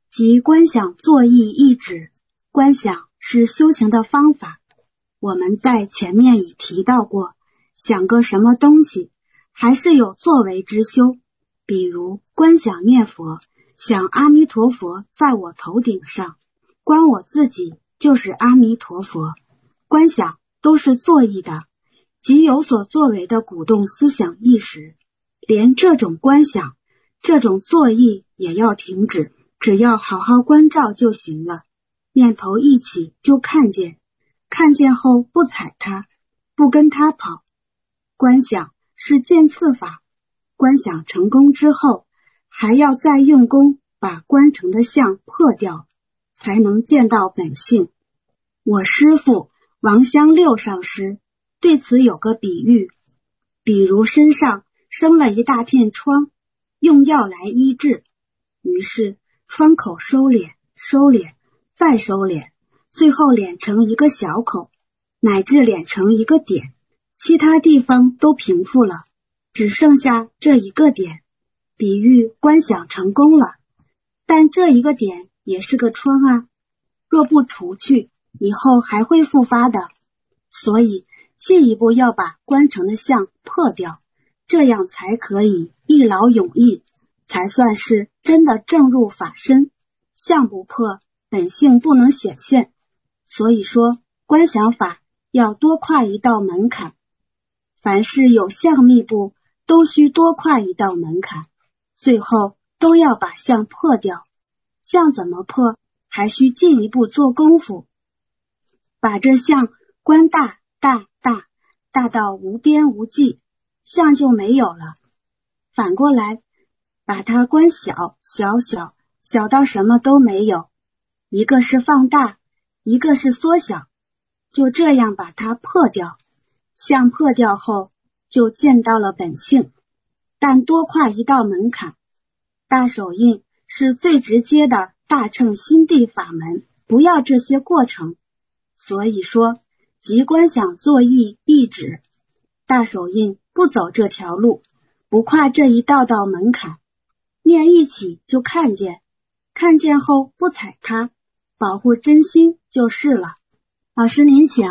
即观想作意意指。观想是修行的方法，我们在前面已提到过，想个什么东西还是有作为之修，比如观想念佛，想阿弥陀佛在我头顶上，观我自己就是阿弥陀佛，观想都是作意的，即有所作为的鼓动思想意识。连这种观想，这种作意也要停止，只要好好关照就行了。念头一起就看见，看见后不踩它，不跟它跑。观想是渐次法，观想成功之后，还要再用功把观成的相破掉，才能见到本性。我师父王香六上师对此有个比喻，比如身上生了一大片疮，用药来医治，于是疮口收敛，收敛，再收敛，最后敛成一个小口，乃至敛成一个点，其他地方都平复了，只剩下这一个点。比喻观想成功了，但这一个点也是个疮啊，若不除去，以后还会复发的，所以进一步要把观成的相破掉，这样才可以一劳永逸，才算是真的正入法身。相不破，本性不能显现，所以说观想法要多跨一道门槛，凡是有相密布都需多跨一道门槛，最后都要把相破掉。相怎么破，还需进一步做功夫，把这相观大大大，大到无边无际，相就没有了。反过来把它观小小小，小到什么都没有，一个是放大，一个是缩小，就这样把它破掉。相破掉后就见到了本性，但多跨一道门槛。大手印是最直接的大乘心地法门，不要这些过程。所以说即观想作意意指，大手印不走这条路，不跨这一道道门槛，念一起就看见，看见后不踩它，保护真心就是了。老师您请。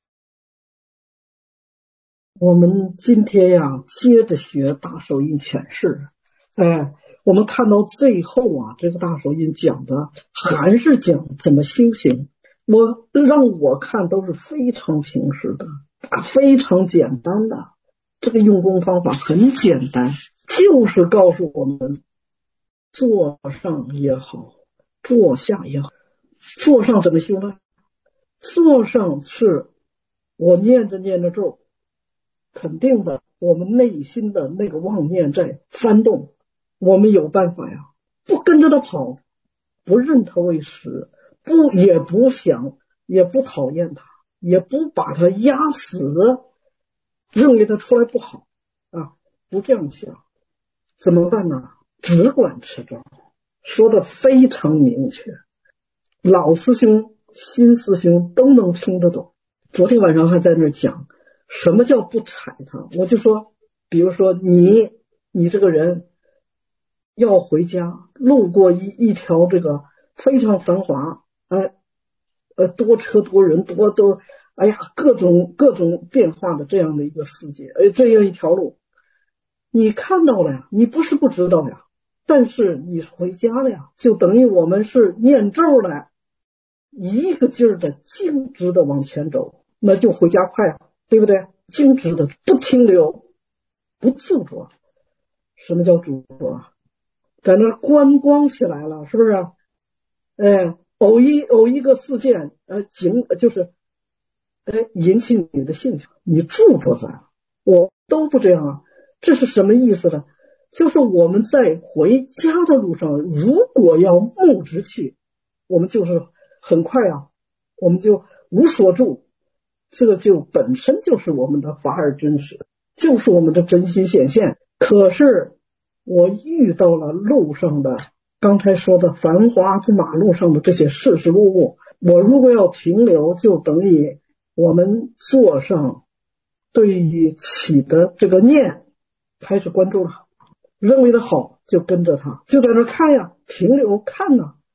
我们今天呀，接着学大手印诠释。我们看到最后啊，这个大手印讲的还是讲怎么修行。让我看都是非常平实的，非常简单的。这个用功方法很简单，就是告诉我们坐上也好，坐下也好。坐上怎么修呢？坐上是我念着念着咒，肯定的，我们内心的那个妄念在翻动，我们有办法呀，不跟着他跑，不认他为师，也不想，也不讨厌他，也不把他压死，认为他出来不好啊，不这样想，怎么办呢？只管持咒，说的非常明确，老师兄新师兄都能听得懂。昨天晚上还在那讲什么叫不踩他，我就说比如说你这个人要回家，路过一条这个非常繁华多车多人多各种变化的这样的一个世界，这样一条路你看到了呀，你不是不知道呀，但是你回家了呀，就等于我们是念咒了，一个劲儿的径直的往前走，那就回家快啊，对不对？径直的不停留，不执着。什么叫执着啊？在那观光起来了，是不是？偶一个事件就是引起你的兴趣，你驻着在，我都不这样啊。这是什么意思呢？就是我们在回家的路上，如果要目直去，我们就是很快啊，我们就无所住，这个就本身就是我们的法尔真实，就是我们的真心显现。可是我遇到了路上的刚才说的繁华之马路上的这些事事物，我如果要停留，就等于我们坐上对于起的这个念开始关注了，认为的好就跟着他，就在那看呀，停留看呐，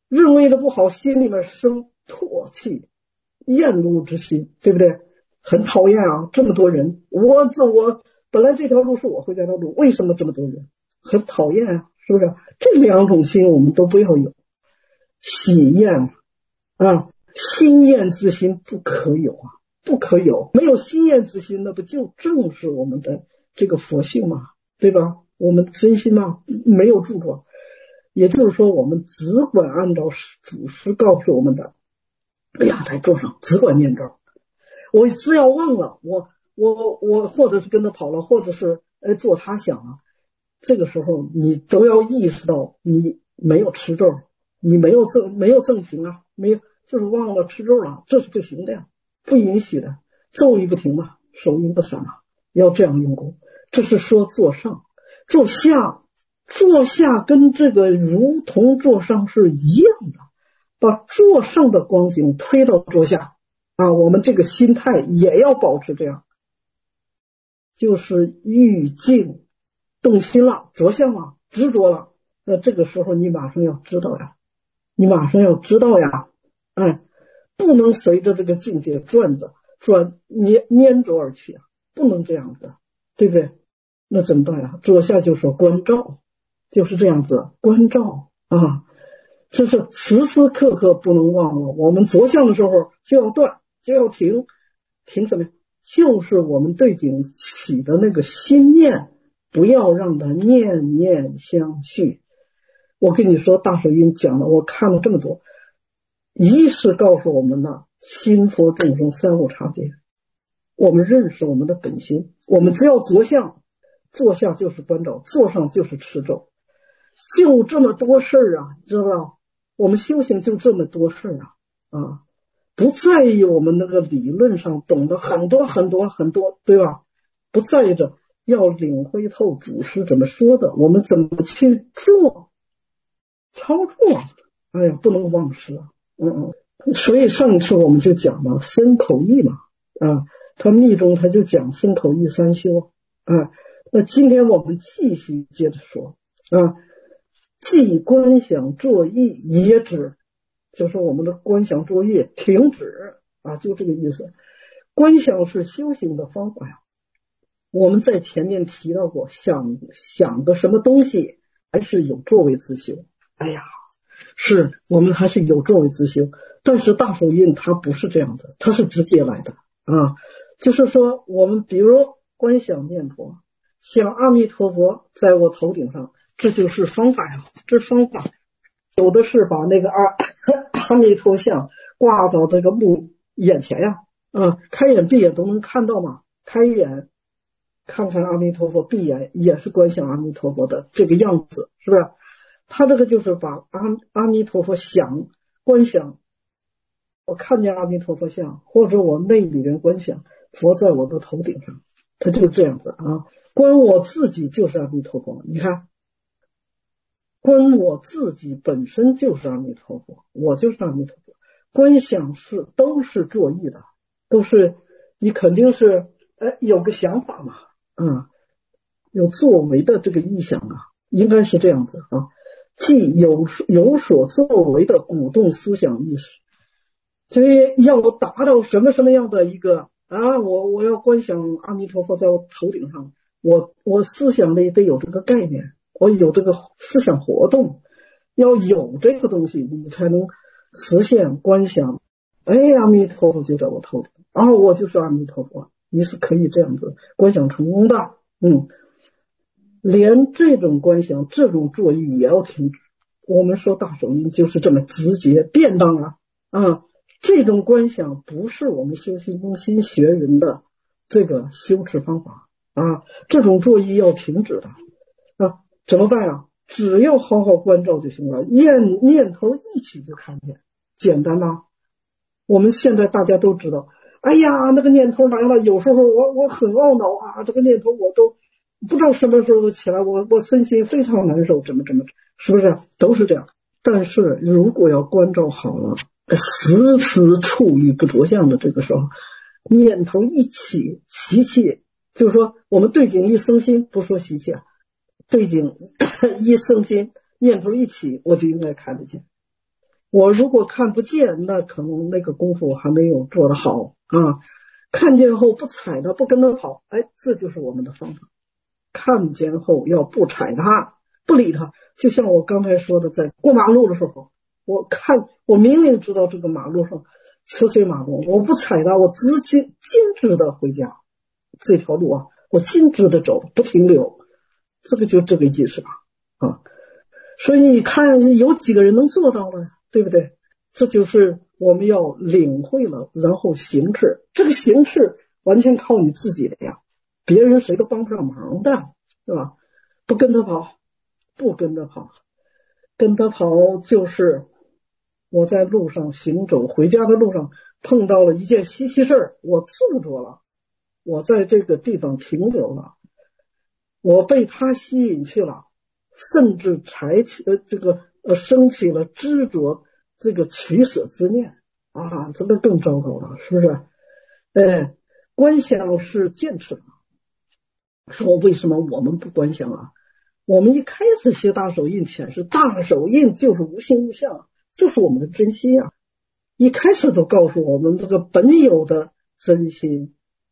认为的不好，心里面生唾弃、厌恶之心，对不对？很讨厌啊，这么多人，我本来这条路是我会这条路，为什么这么多人？很讨厌啊，是不是？这两种心我们都不要有。喜厌啊，心厌之心不可有啊，不可有。没有心厌之心，那不就正是我们的这个佛性嘛，对吧？我们真心嘛没有住着，也就是说我们只管按照祖师告诉我们的两台桌上只管念咒。我只要忘了我或者是跟他跑了，或者是做他想了，这个时候你都要意识到你没有持咒，你没有正行啊，没有就是忘了持咒了，这是不行的呀，不允许的。咒语不停嘛，手音不散嘛，要这样用功。这是说坐上，坐下跟这个如同坐上是一样的，把坐上的光景推到坐下啊，我们这个心态也要保持这样。就是欲静动心了，着相了，执着了，那这个时候你马上要知道呀，哎，不能随着这个境界转粘着而去啊，不能这样子，对不对？那怎么办呀？着下就说关照，就是这样子，关照啊，这是时时刻刻不能忘了。我们着相的时候就要断，就要停什么呀？就是我们对境起的那个心念，不要让它念念相续。我跟你说，大手印讲了，我看了这么多，一是告诉我们呢，心佛众生三无差别，我们认识我们的本心，我们只要着相，坐下就是关照，坐上就是持咒，就这么多事儿啊，知道吧？我们修行就这么多事儿啊，不在于我们那个理论上懂得很多，对吧？不在于这，要领会透祖师怎么说的，我们怎么去做操作，哎呀，不能忘失啊。所以上一次我们就讲了身口意嘛，啊，他密中他就讲身口意三修啊。那今天我们继续接着说啊，既观想作意也止，就是我们的观想作业停止啊，就这个意思。观想是修行的方法呀。我们在前面提到过，想个什么东西还是有作为之修。哎呀，是我们还是有作为之修，但是大手印它不是这样的，它是直接来的啊。就是说，我们比如观想念佛，想阿弥陀佛在我头顶上，这就是方法呀，这是方法。有的是把那个阿弥陀像挂到这个眼前呀，开眼闭眼都能看到嘛。开眼看看阿弥陀佛，闭眼也是观想阿弥陀佛的这个样子，是不是？他这个就是把阿弥陀佛观想，我看见阿弥陀佛像，或者我内里人观想佛在我的头顶上，他就是这样子啊。观我自己就是阿弥陀佛，你看，观我自己本身就是阿弥陀佛，我就是阿弥陀佛。观想都是作意的，都是你肯定是有个想法嘛，有作为的这个意向啊，应该是这样子啊。既有所作为的鼓动思想意识，所以要达到什么样的一个我要观想阿弥陀佛在我头顶上，我思想里得有这个概念，我有这个思想活动，要有这个东西，你才能实现观想。阿弥陀佛就在我头顶，我就是阿弥陀佛，你是可以这样子观想成功的。连这种观想，这种作意也要停止。我们说大手印就是这么直接便当这种观想不是我们修行中心学人的这个修持方法这种作意要停止的怎么办只要好好关照就行了，念头一起就看见，简单吧？我们现在大家都知道，那个念头来了，有时候我很懊恼这个念头我都不知道什么时候起来，我身心非常难受，怎么是不是都是这样？但是如果要关照好了，时时处于不着相的这个时候，念头一起习气，就是说我们对境一生心，不说习气对境一生心，念头一起我就应该看得见， 我如果看不见，那可能那个功夫还没有做得好啊。看见后不踩它，不跟它跑，哎，这就是我们的方法。看见后要不踩它，不理它，就像我刚才说的，在过马路的时候，我明明知道这个马路上车水马龙，我不踩它，我直接径直的回家，这条路啊，我径直的走，不停留，这个就这个意思吧啊。所以你看有几个人能做到呢？对不对？这就是我们要领会了，然后行事。这个行事完全靠你自己的呀，别人谁都帮不上忙的，对吧？不跟他跑，不跟他跑，跟他跑就是我在路上行走，回家的路上碰到了一件稀奇事儿，我住着了，我在这个地方停留了，我被他吸引去了，甚至升起了执着这个取舍之念啊，这个更糟糕了，是不是？观想是坚持的。说为什么我们不观想啊？我们一开始学大手印显示，大手印就是无形无相，就是我们的真心啊。一开始都告诉我们这个本有的真心，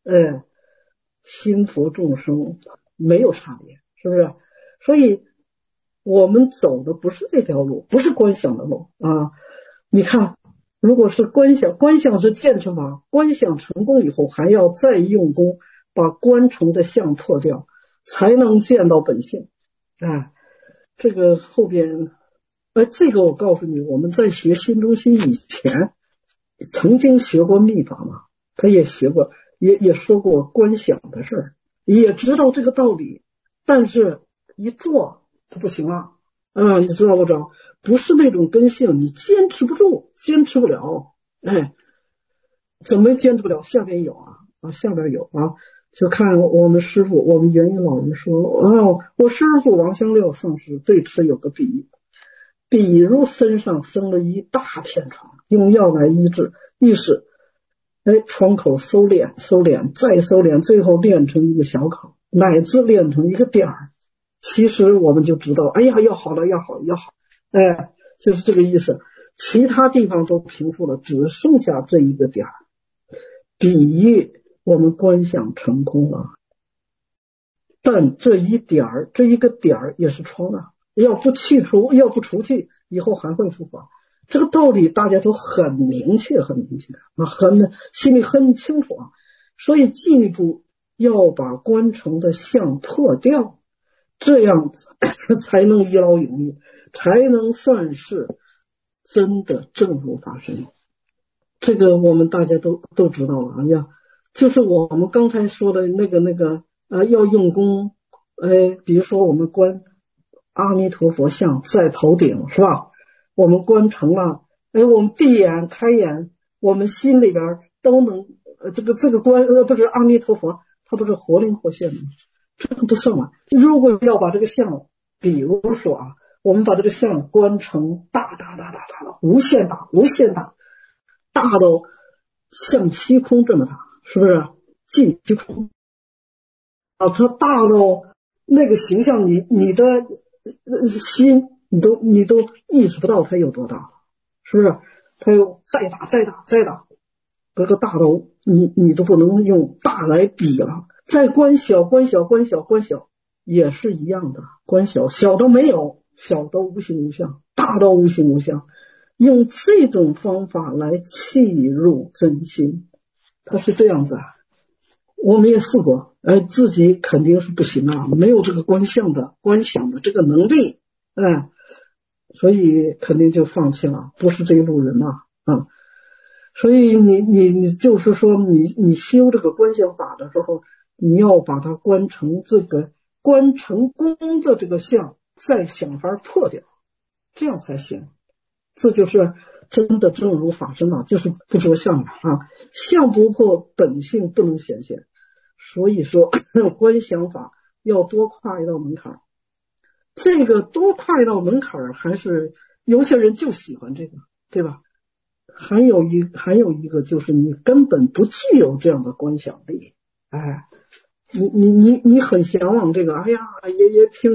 心佛众生没有差别，是不是？所以我们走的不是这条路，不是观想的路啊。你看，如果是观想是建成法，观想成功以后还要再用功，把观成的相破掉，才能见到本性。这个后边，这个我告诉你，我们在学心中心以前，曾经学过密法嘛，他也学过，也说过观想的事儿，也知道这个道理，但是一做它不行了啊，你知道不知道？不是那种根性，你坚持不住，坚持不了。怎么坚持不了？下边有下边有啊。就看我们师父，我们元云老人说，我师父王香六上师对此有个比喻，比如身上生了一大片疮，用药来医治，意思疮口收敛，再收敛，最后练成一个小口，乃至练成一个点儿。其实我们就知道，哎呀，要好了，要好，就是这个意思。其他地方都平复了，只剩下这一个点儿。比喻我们观想成功了，但这一个点儿也是疮啊，要不除去，以后还会复发。这个道理大家都很明确，心里很清楚啊。所以进一步要把观成的相破掉，这样子才能一劳永逸，才能算是真的正如法身。这个我们大家都知道了就是我们刚才说的那个要用功，比如说我们观阿弥陀佛像在头顶，是吧？我们观成了，我们闭眼开眼，我们心里边都能这个观不是阿弥陀佛，它不是活灵活现的吗？这个不算啊。如果要把这个像，比如说我们把这个像观成大的无限大，大到像虚空这么大，是不是？尽虚空它大到那个形象，你的心你都意识不到它有多大，是不是？它有再大，这个大到你都不能用大来比了。再观小也是一样的，观小到没有，小到无形无相，大到无形无相。用这种方法来契入真心，它是这样子我们也试过，自己肯定是不行没有这个观想的这个能力，所以肯定就放弃了，不是这一路人所以你就是说你修这个观想法的时候，你要把它观成功的这个相，再想法破掉，这样才行。这就是真的正如法身就是不着相相不破，本性不能显现。所以说观想法要多跨一道门槛，这个多跨一道门槛还是有些人就喜欢这个，对吧？还有一个就是你根本不具有这样的观想力，你很向往这个，也挺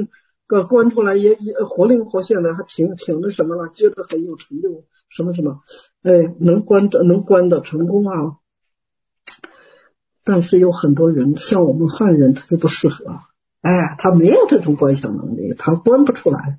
观出来也活灵活现的，还挺那什么了，觉得很有成就，什么，能观的成功啊。但是有很多人，像我们汉人，他就不适合，他没有这种观想能力，他观不出来，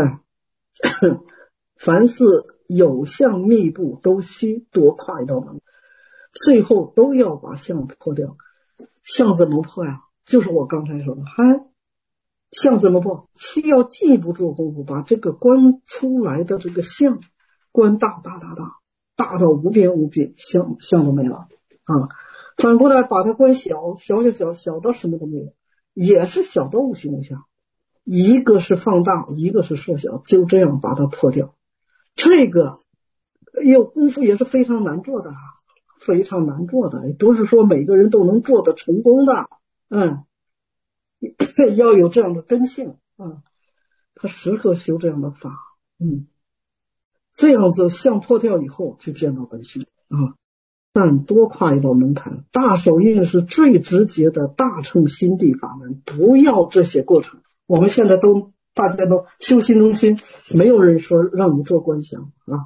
凡是有相密布，都需多跨一道门，最后都要把相破掉。相怎么破呀？就是我刚才说的，相怎么破？需要进一步做功夫，把这个观出来的这个相观大到无边无际，相都没了啊。反过来把它观小到什么都没有，也是小到无形无相，一个是放大，一个是缩小，就这样把它破掉。这个功夫也是非常难做的，不是说每个人都能做得成功的，要有这样的根性啊，他适合修这样的法，这样子相破掉以后就见到本性啊。但多跨一道门槛，大手印是最直接的大乘心地法门，不要这些过程。我们现在大家都修心中心，没有人说让你做观想啊，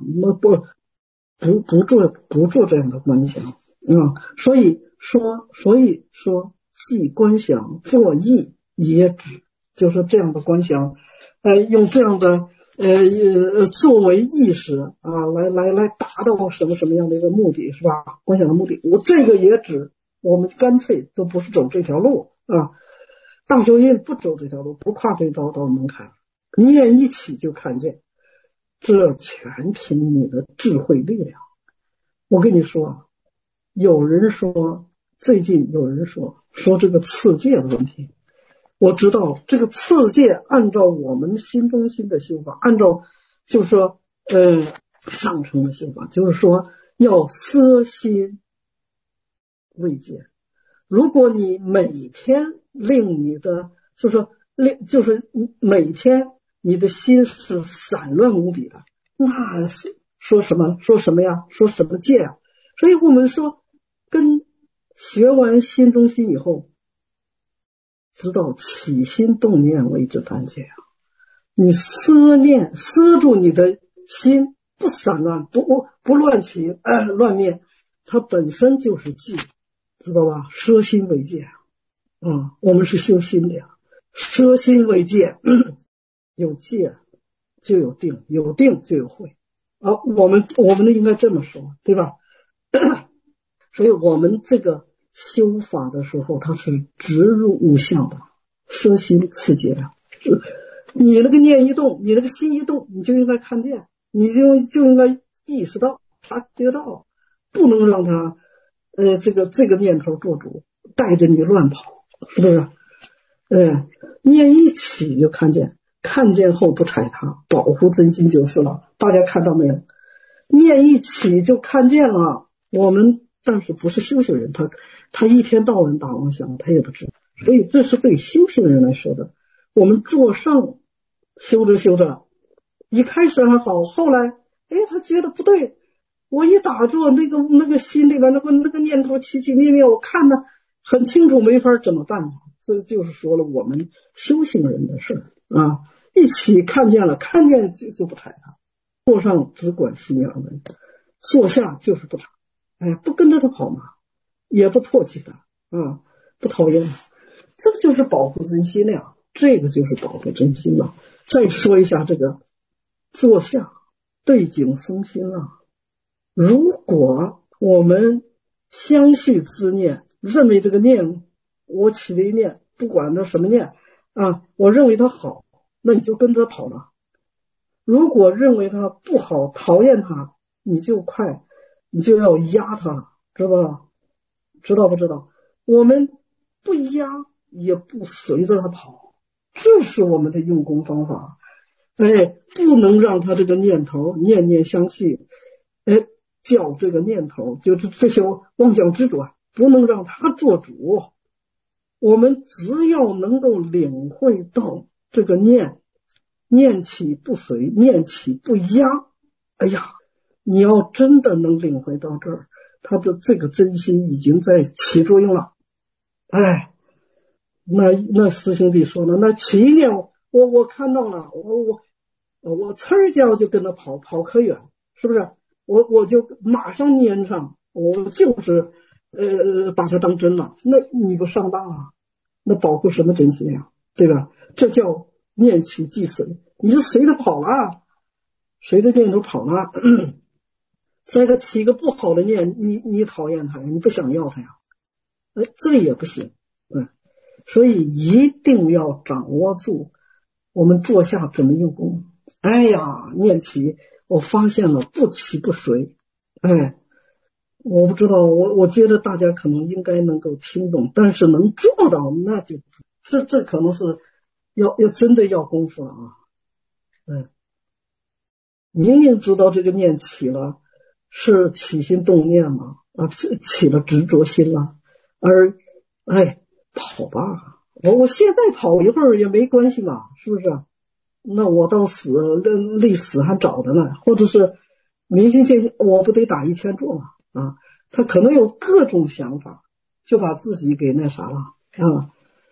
不做这样的观想啊。所以说既观想作意也指，就是这样的观想，用这样的作为意识啊，来达到什么样的一个目的，是吧？观想的目的，我这个也指，我们干脆都不是走这条路啊。大手印不走这条路，不跨这道门槛，念一起就看见，这全凭你的智慧力量。我跟你说，最近有人说这个次界的问题。我知道这个次界按照我们心中心的修法，按照就是说上乘的修法，就是说要色心慰藉。如果你每天令你的就是每天你的心是散乱无比的，那是说什么呀？说什么戒啊？所以我们说跟学完心中心以后，知道起心动念为之单戒啊！你摄住你的心，不散乱，不乱起乱念，它本身就是戒，知道吧？摄心为戒我们是修心的呀，摄心为戒，有戒就有定，有定就有慧啊。我们应该这么说，对吧？所以我们这个修法的时候，它是直入无相的，摄心次界啊。你那个念一动，你那个心一动，你就应该看见，你就应该意识到、察觉到，不能让它这个念头做主，带着你乱跑，是不是？念一起就看见，看见后不踩它，保护真心就是了。大家看到没有？念一起就看见了，但是不是修行人，他一天到晚打妄想，他也不知道。所以这是对修行人来说的。我们做上修着，一开始还好，后来他觉得不对，我一打坐，那个心里边那个念头起起灭灭，我看得很清楚，没法怎么办呢？这就是说了我们修行人的事啊，一起看见了，看见就不踩他，坐上只管心两门，坐下就是不踩。不跟着他跑嘛，也不唾弃他不讨厌，这个就是保护真心了，这个就是保护真心了。再说一下这个坐下对境生心如果我们相续之念，认为这个念，我起了一念，不管它什么念我认为它好，那你就跟着跑了。如果认为它不好，讨厌它，你就要压它，知道不知道？我们不压也不随着它跑，这是我们的用功方法。不能让它这个念头念念相续，叫这个念头就是这些妄想执着，不能让它做主。我们只要能够领会到这个念起不随，念起不压，你要真的能领会到这儿，他的这个真心已经在起作用了。那师兄弟说了，那起一念我看到了，我呲儿一脚就跟他跑可远，是不是？我就马上粘上，我就是把它当真了，那你不上当啊？那保护什么真心呀？对吧？这叫念其即随，你就随着跑了，随着念头跑了。再个起个不好的念，你讨厌他呀，你不想要他呀，这个也不行。所以一定要掌握住我们坐下怎么用功。哎呀，念起我发现了不起不随，我不知道，我觉得大家可能应该能够听懂，但是能做到那就这可能是要真的要功夫了啊。明明知道这个念起了是起心动念嘛，起了执着心了，而跑吧，我现在跑一会儿也没关系嘛，是不是？那我到死累死还早的呢，或者是明心见性，我不得打1000坐嘛啊？他可能有各种想法，就把自己给那啥了啊，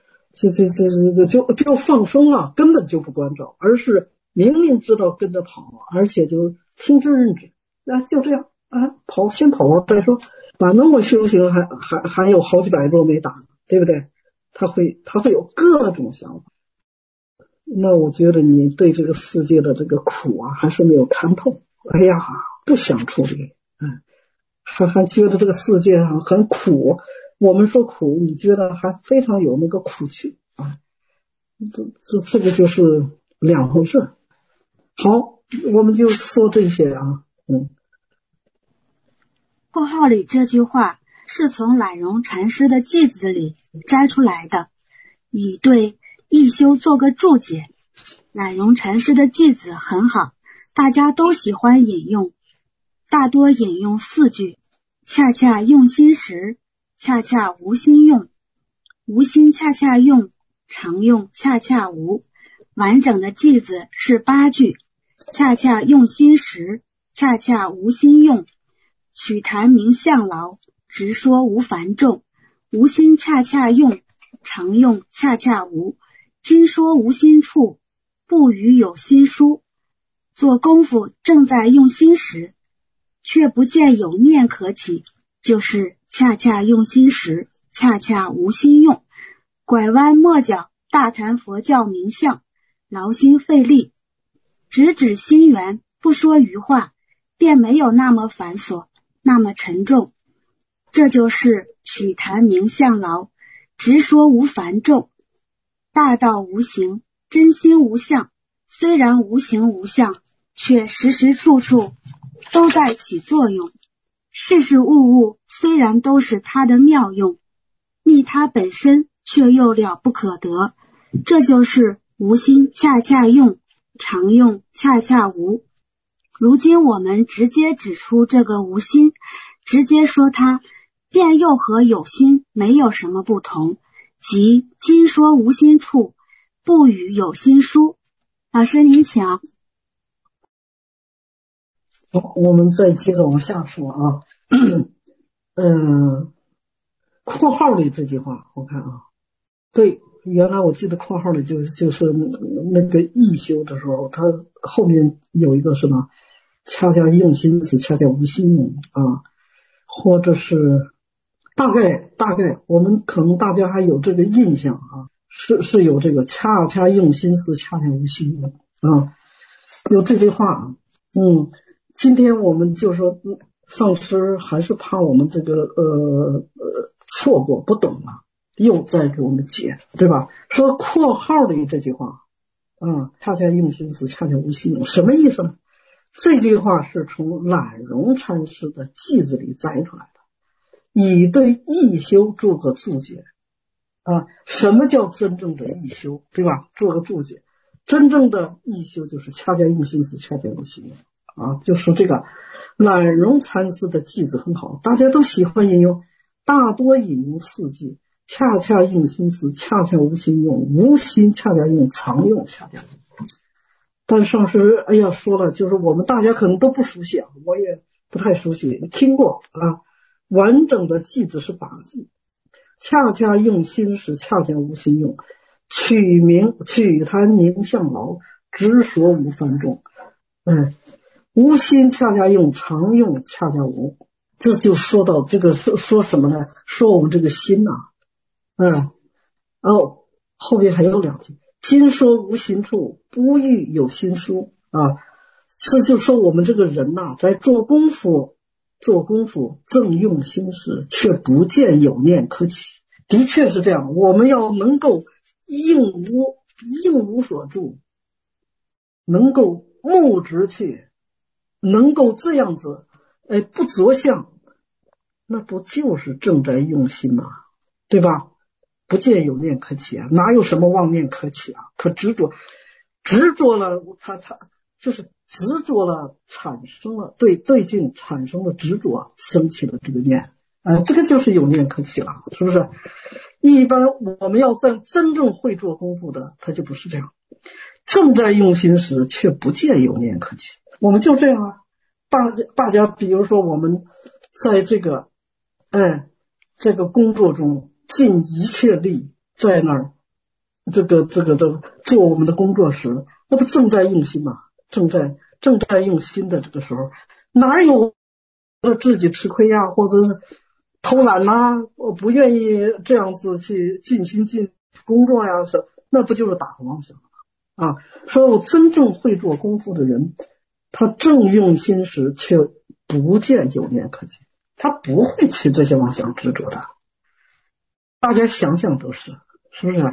就放松了，根本就不关照，而是明明知道跟着跑，而且就听之任之，就这样啊，先跑完再说，反正我修行还有好几百座没打，对不对？他会有各种想法。那我觉得你对这个世界的这个苦啊还是没有看透，哎呀，不想处理，还觉得这个世界上很苦。我们说苦，你觉得还非常有那个苦趣啊，这个就是两回事。好，我们就说这些啊。 括号里这句话是从懒荣禅师的偈子里摘出来的，以对一休做个注解。懒荣禅师的偈子很好，大家都喜欢引用，大多引用4句：恰恰用心时，恰恰无心用，无心恰恰用，常用恰恰无。完整的偈子是8句：恰恰用心时，恰恰无心用，曲谈明相劳，直说无繁重，无心恰恰用，常用恰恰无，今说无心处，不与有心疏。做功夫正在用心时，却不见有念可起，就是恰恰用心时，恰恰无心用。拐弯抹角，大谈佛教名相，劳心费力，直指心源，不说余话，便没有那么繁琐，那么沉重。这就是曲谈明相劳，直说无繁重，大道无形，真心无相。虽然无形无相，却时时处处都在起作用。事事物物虽然都是它的妙用，觅它本身却又了不可得。这就是无心恰恰用，常用恰恰无。如今我们直接指出这个无心，直接说它便又和有心没有什么不同，即今说无心处，不与有心疏。老师您请。 好，我们再接着往下说啊。括号里这句话我看啊，对，原来我记得括号里就是那个义修的时候，他后面有一个什么恰恰用心思，恰恰无心用啊，或者是大概我们可能大家还有这个印象啊，是有这个恰恰用心思，恰恰无心用啊，有这句话。今天我们就说上师还是怕我们这个错过不懂了，又再给我们解，对吧？说括号里这句话恰恰用心思，恰恰无心用，什么意思呢？这句话是从懒荣禅师的偈子里摘出来的，以对义修做个注解什么叫真正的义修，对吧？做个注解，真正的义修就是恰恰用心思，恰恰无心用就是这个懒荣禅师的偈子很好，大家都喜欢引用，大多引用4句：恰恰用心思，恰恰无心用，无心恰恰用，常用恰恰用。但上师说了，就是我们大家可能都不熟悉我也不太熟悉，听过完整的偈子是8句：恰恰用心时，恰恰无心用， 曲谈名相劳，直说无繁重。无心恰恰用，常用恰恰无。这就说到这个说什么呢？说我们这个心后边还有2句，今说无心处，不欲有心书这就说我们这个人在做功夫正用心时，却不见有念可起。的确是这样，我们要能够应无所住，能够目直去，能够这样子不着相，那不就是正在用心吗？对吧？不见有念可起哪有什么妄念可起可执着了，他就是执着了，产生了对境产生了执着，生起了这个念这个就是有念可起了，是不是？一般我们要真正会做功夫的，他就不是这样，正在用心时却不见有念可起。我们就这样大家比如说我们在这个工作中尽一切力，在那儿这个做我们的工作时，那不正在用心吗？正在用心的这个时候，哪有自己吃亏或者是偷懒我不愿意这样子去尽心尽工作那不就是打妄想说我真正会做功夫的人，他正用心时却不见有念可起，他不会起这些妄想执着的。大家想想都是不是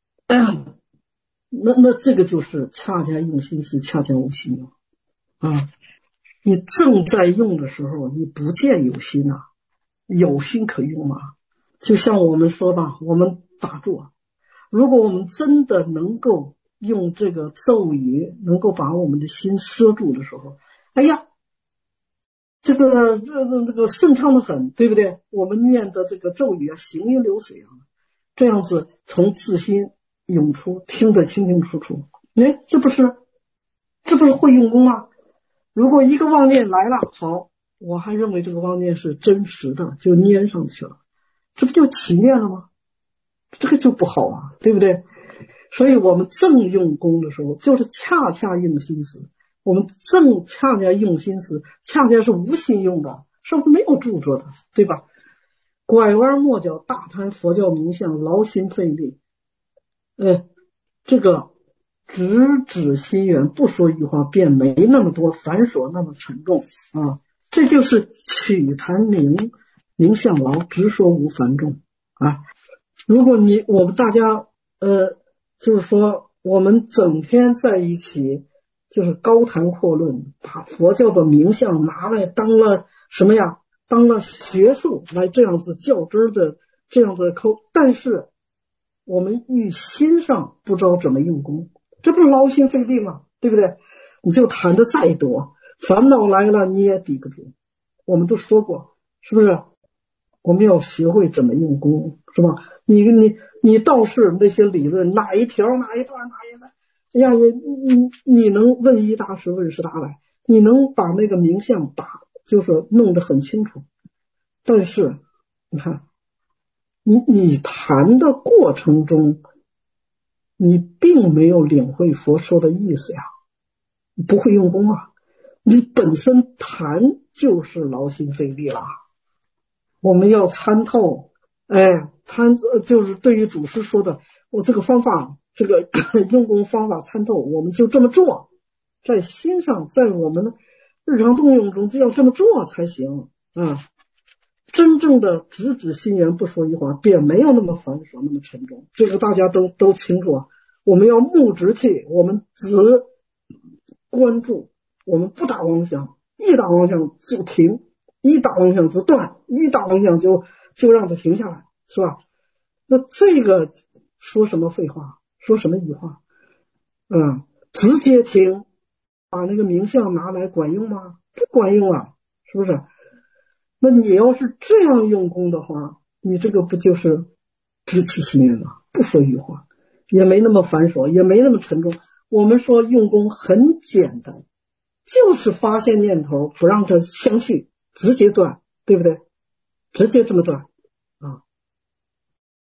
那这个就是恰恰用心时恰恰无心用你正在用的时候，你不见有心有心可用吗？就像我们说吧，我们打坐，如果我们真的能够用这个咒语能够把我们的心摄住的时候，这个顺畅的很，对不对？我们念的这个咒语行云流水这样子从自心涌出，听得清清楚楚。这不是会用功吗？如果一个妄念来了，好，我还认为这个妄念是真实的，就粘上去了，这不就起念了吗？这个就不好对不对？所以我们正用功的时候，就是恰恰用心时，我们恰恰用心时，恰恰是无心用的，是没有著作的，对吧？拐弯抹角，大谈佛教名相，劳心费力这个直指心源，不说语话，便没那么多繁琐，那么沉重这就是曲谈名相劳，直说无繁重如果我们大家就是说我们整天在一起就是高谈阔论，把佛教的名相拿来当了什么当了学术来这样子较真的这样子抠，但是我们心上不知道怎么用功，这不是劳心费力吗？对不对？你就谈的再多，烦恼来了你也抵不住。我们都说过，是不是？我们要学会怎么用功，是吧？你倒是那些理论哪一条哪一段哪一段，你能问一大师问十大来，你能把那个名相就是弄得很清楚，但是你看你谈的过程中，你并没有领会佛说的意思不会用功你本身谈就是劳心费力了。我们要参透就是对于祖师说的，我这个方法这个用功方法参透，我们就这么做，在心上，在我们日常动用中就要这么做才行真正的直指心源，不说一话，便没有那么繁琐，那么沉重。这个大家都清楚我们要目直气，我们只关注，我们不打妄想，一打妄想就停，一打妄想就断，一打妄想就让它停下来，是吧？那这个说什么废话，说什么语话直接停，把那个名相拿来管用吗？不管用是不是？那你要是这样用功的话，你这个不就是直起心源吗？不说语话，也没那么繁琐，也没那么沉重。我们说用功很简单，就是发现念头，不让它相续，直接断，对不对？直接这么断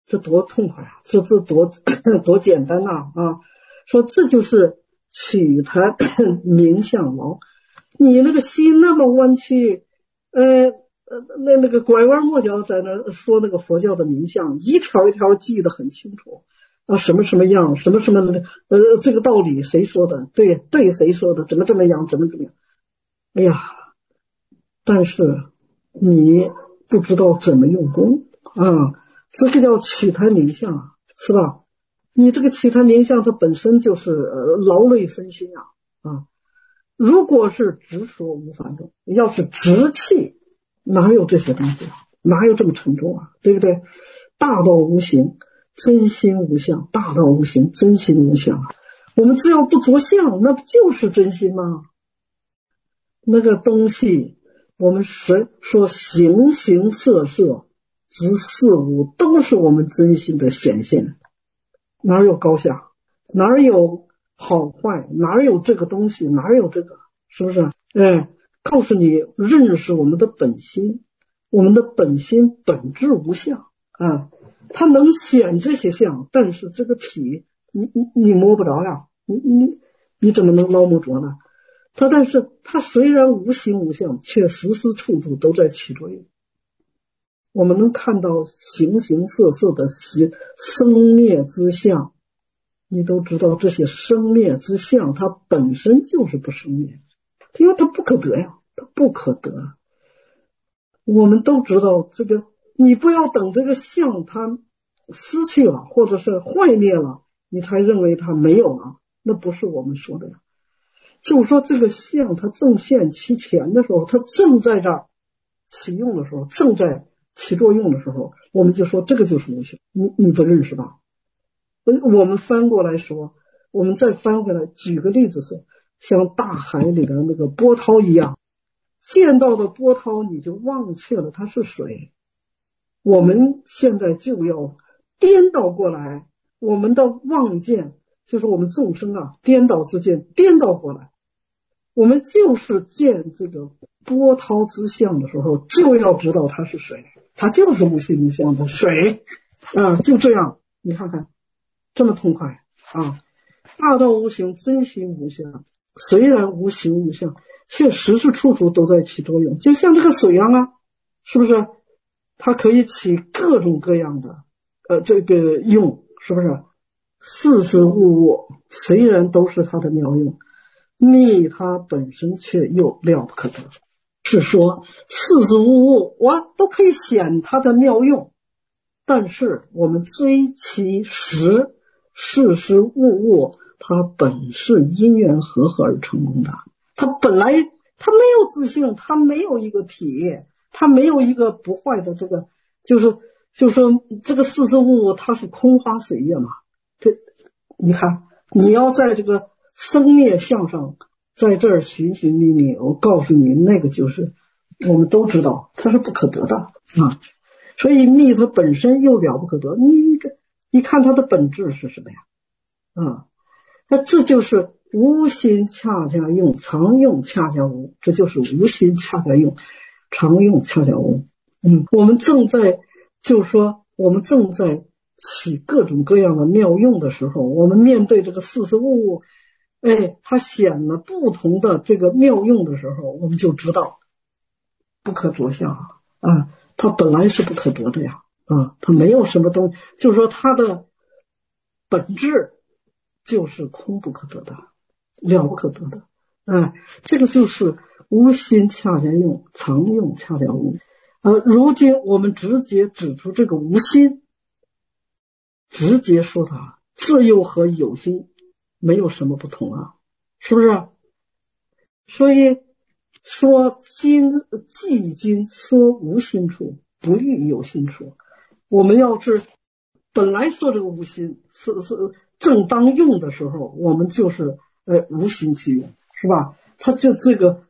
这多痛快啊！这多多简单呐啊！说这就是取他名相王，你那个心那么弯曲，那个拐弯抹角在那说那个佛教的名相，一条一条记得很清楚啊，什么什么样，什么什么的，这个道理谁说的？对谁说的？怎么这么样？怎么样？哎呀，但是你不知道怎么用功啊，这个叫取他名相啊，是吧？你这个取他名相，它本身就是劳累身心啊。如果是直说无反动，要是直气，哪有这些东西啊？哪有这么沉重啊？对不对？大道无形，真心无相；大道无形，真心无相啊。我们只要不着相，那不就是真心吗？那个东西，我们说形形色色之事物，都是我们真心的显现。哪有高下？哪有好坏？哪有这个东西？哪有这个？是不是？告诉你，认识我们的本心，我们的本心本质无相啊，它能显这些相，但是这个体你摸不着呀，你怎么能捞摸着呢？但是它虽然无形无相，却时时处处都在起作用。我们能看到形形色色的生灭之相，你都知道这些生灭之相它本身就是不生灭，因为它不可得呀，它不可得。我们都知道这个，你不要等这个相它失去了或者是坏灭了，你才认为它没有了，那不是我们说的呀。就是说这个相它正现其前的时候，它正在这儿起用的时候，正在起作用的时候，我们就说这个就是无相。你不认识吧？我们翻过来说，我们再翻回来举个例子说，像大海里的那个波涛一样，见到的波涛你就忘却了它是水。我们现在就要颠倒过来，我们的望见就是我们众生颠倒之间颠倒过来，我们就是见这个波涛之相的时候，就要知道它是水，它就是无形无相的水就这样，你看看这么痛快啊！大道无形，真心无相，虽然无形无相，却时时处处都在起作用，就像这个水样是不是？它可以起各种各样的这个用，是不是？事事物物虽然都是它的妙用，密它本身却又了不可得。是说事事物物我都可以显它的妙用，但是我们追其实，事事物物它本是因缘和合而成功的，它本来它没有自性，它没有一个体，它没有一个不坏的这个，就是说这个事事物物它是空花水月嘛。这你看，你要在这个生灭相上在这儿寻寻觅觅，我告诉你，那个就是我们都知道它是不可得的所以密它本身又了不可得，你看它的本质是什么呀那这就是无心恰恰用，常用恰恰无，这就是无心恰恰用，常用恰恰无。我们正在就是说我们正在起各种各样的妙用的时候，我们面对这个事事物物它显了不同的这个妙用的时候，我们就知道不可着相它本来是不可得的呀它没有什么东西，就是说它的本质就是空不可得的，了不可得的这个就是无心恰恰用，常用恰恰无如今我们直接指出这个无心，直接说它这又和有心没有什么不同是不是？所以说既今说无心处，不利有心处。我们要是本来说这个无心是正当用的时候，我们就是无心去用，是吧？它就这个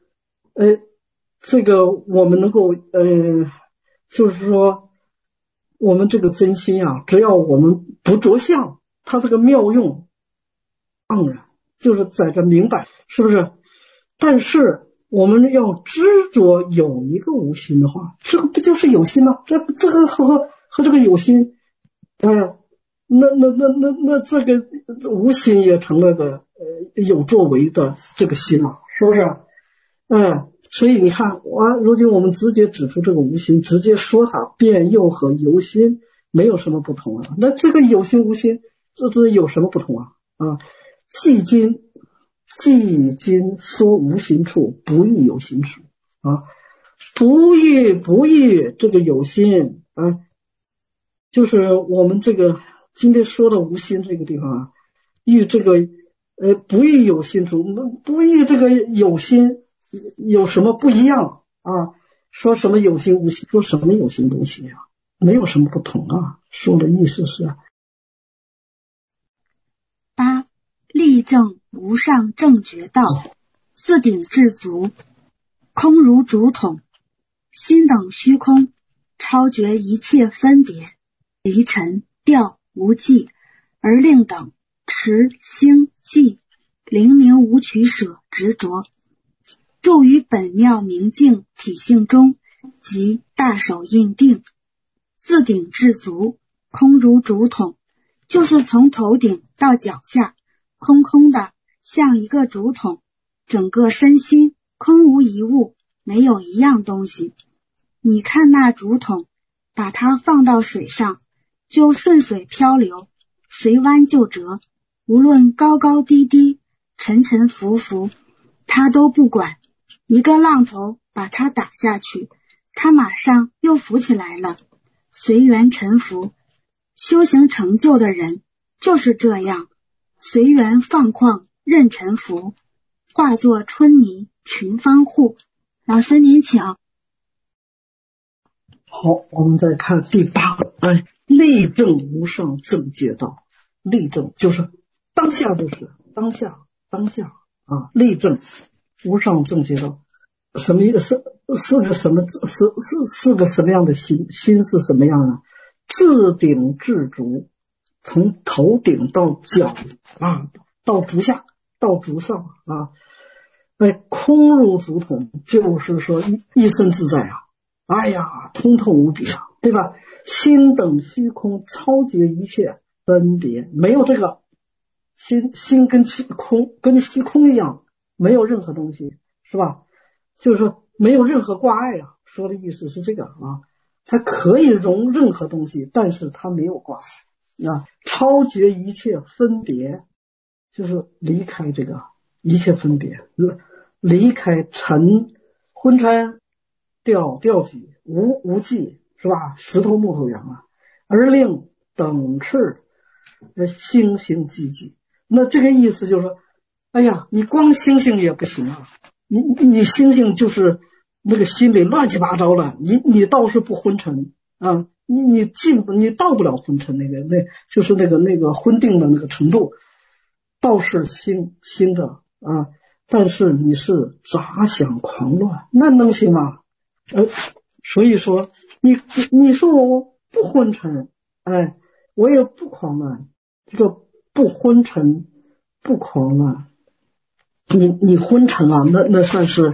我们能够就是说我们这个真心只要我们不着相，它这个妙用盎然，就是在这明白，是不是？但是我们要执着有一个无心的话，这个不就是有心吗？这个和这个有心那这个无心也成了个有作为的这个心了，是不是？所以你看，如今我们直接指出这个无心，直接说它变用和有心没有什么不同啊。那这个有心无心，这有什么不同啊？既今说无心处，不亦有心处啊。不亦这个有心啊，就是我们这个今天说的无心这个地方啊，与这个不亦有心处，不亦这个有心有什么不一样啊？说什么有心无心，说什么有心无心啊，没有什么不同啊。说的意思是 8. 立正无上正觉道，四顶至足，空如竹筒，心等虚空，超绝一切分别，离尘调无记，而令等持心记，灵明无取舍执着，住于本妙明净体性中，即大手印定。四顶至足，空如竹筒，就是从头顶到脚下空空的，像一个竹筒，整个身心空无一物，没有一样东西。你看那竹筒，把它放到水上，就顺水漂流，随弯就折，无论高高低低，沉沉浮浮，它都不管。一个浪头把它打下去，它马上又浮起来了，随缘沉浮。修行成就的人就是这样，随缘放旷，任沉浮，化作春泥群芳护。老师您请。 好，我们再看第8个，立正无上正觉道。立正就是当下，就是当下啊，立正无上正觉道，什么意思？是个什么样的心？心是什么样呢？自顶至足，从头顶到脚啊，到足下，到足上啊，空如竹筒，就是说一身自在啊，哎呀，通透无比啊，对吧？心等虚空，超绝一切分别，没有这个心跟虚空一样，没有任何东西，是吧？就是说没有任何挂碍啊，说的意思是这个啊，它可以容任何东西，但是它没有挂碍啊，超绝一切分别，就是离开这个一切分别，离开昏沉调举无记，是吧？石头木头羊啊，而令等持星星寂寂。那这个意思就是说，哎呀，你光星星也不行啊，你星星就是那个心里乱七八糟了，你倒是不昏沉啊，你到不了昏沉就是那个昏定的那个程度，倒是星着啊，但是你是杂想狂乱，那能行吗？所以说你说我不昏沉，我也不狂乱，这个不昏沉不狂乱，你昏沉啊，那算是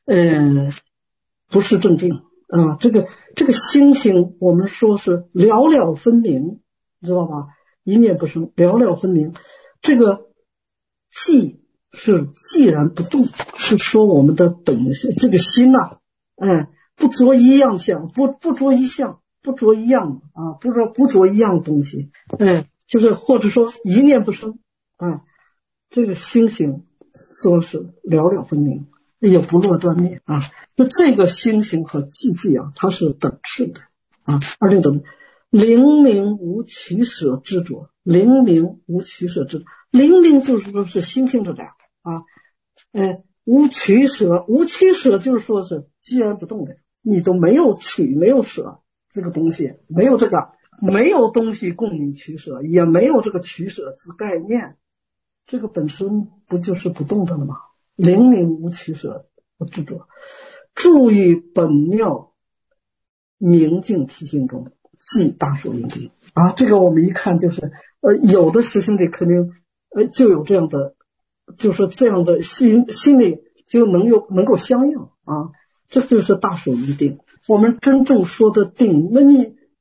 不是正定啊。这个星星我们说是了了分明，知道吧？一念不生，了了分明。这个寂是寂然不动，是说我们的本性，这个心呐，不着一样相，不着一相，不着一样啊，不着一样东西，就是或者说一念不生啊，这个星星说是了了分明，也不落断灭啊。那这个星星和寂啊，它是等式的啊，而且等灵明无取舍执着，灵明无取舍执着，灵明就是说是星星这俩啊，无取舍就是说是寂然不动的，你都没有取没有舍这个东西，没有这个，没有东西供你取舍，也没有这个取舍之概念，这个本身不就是不动的了吗？灵明无取舍执着，住于本妙明净体性中，即大手印定啊。这个我们一看就是有的师兄弟肯定就有这样的，就是这样的心里就能够相应啊，这就是大手印定。我们真正说的定，那你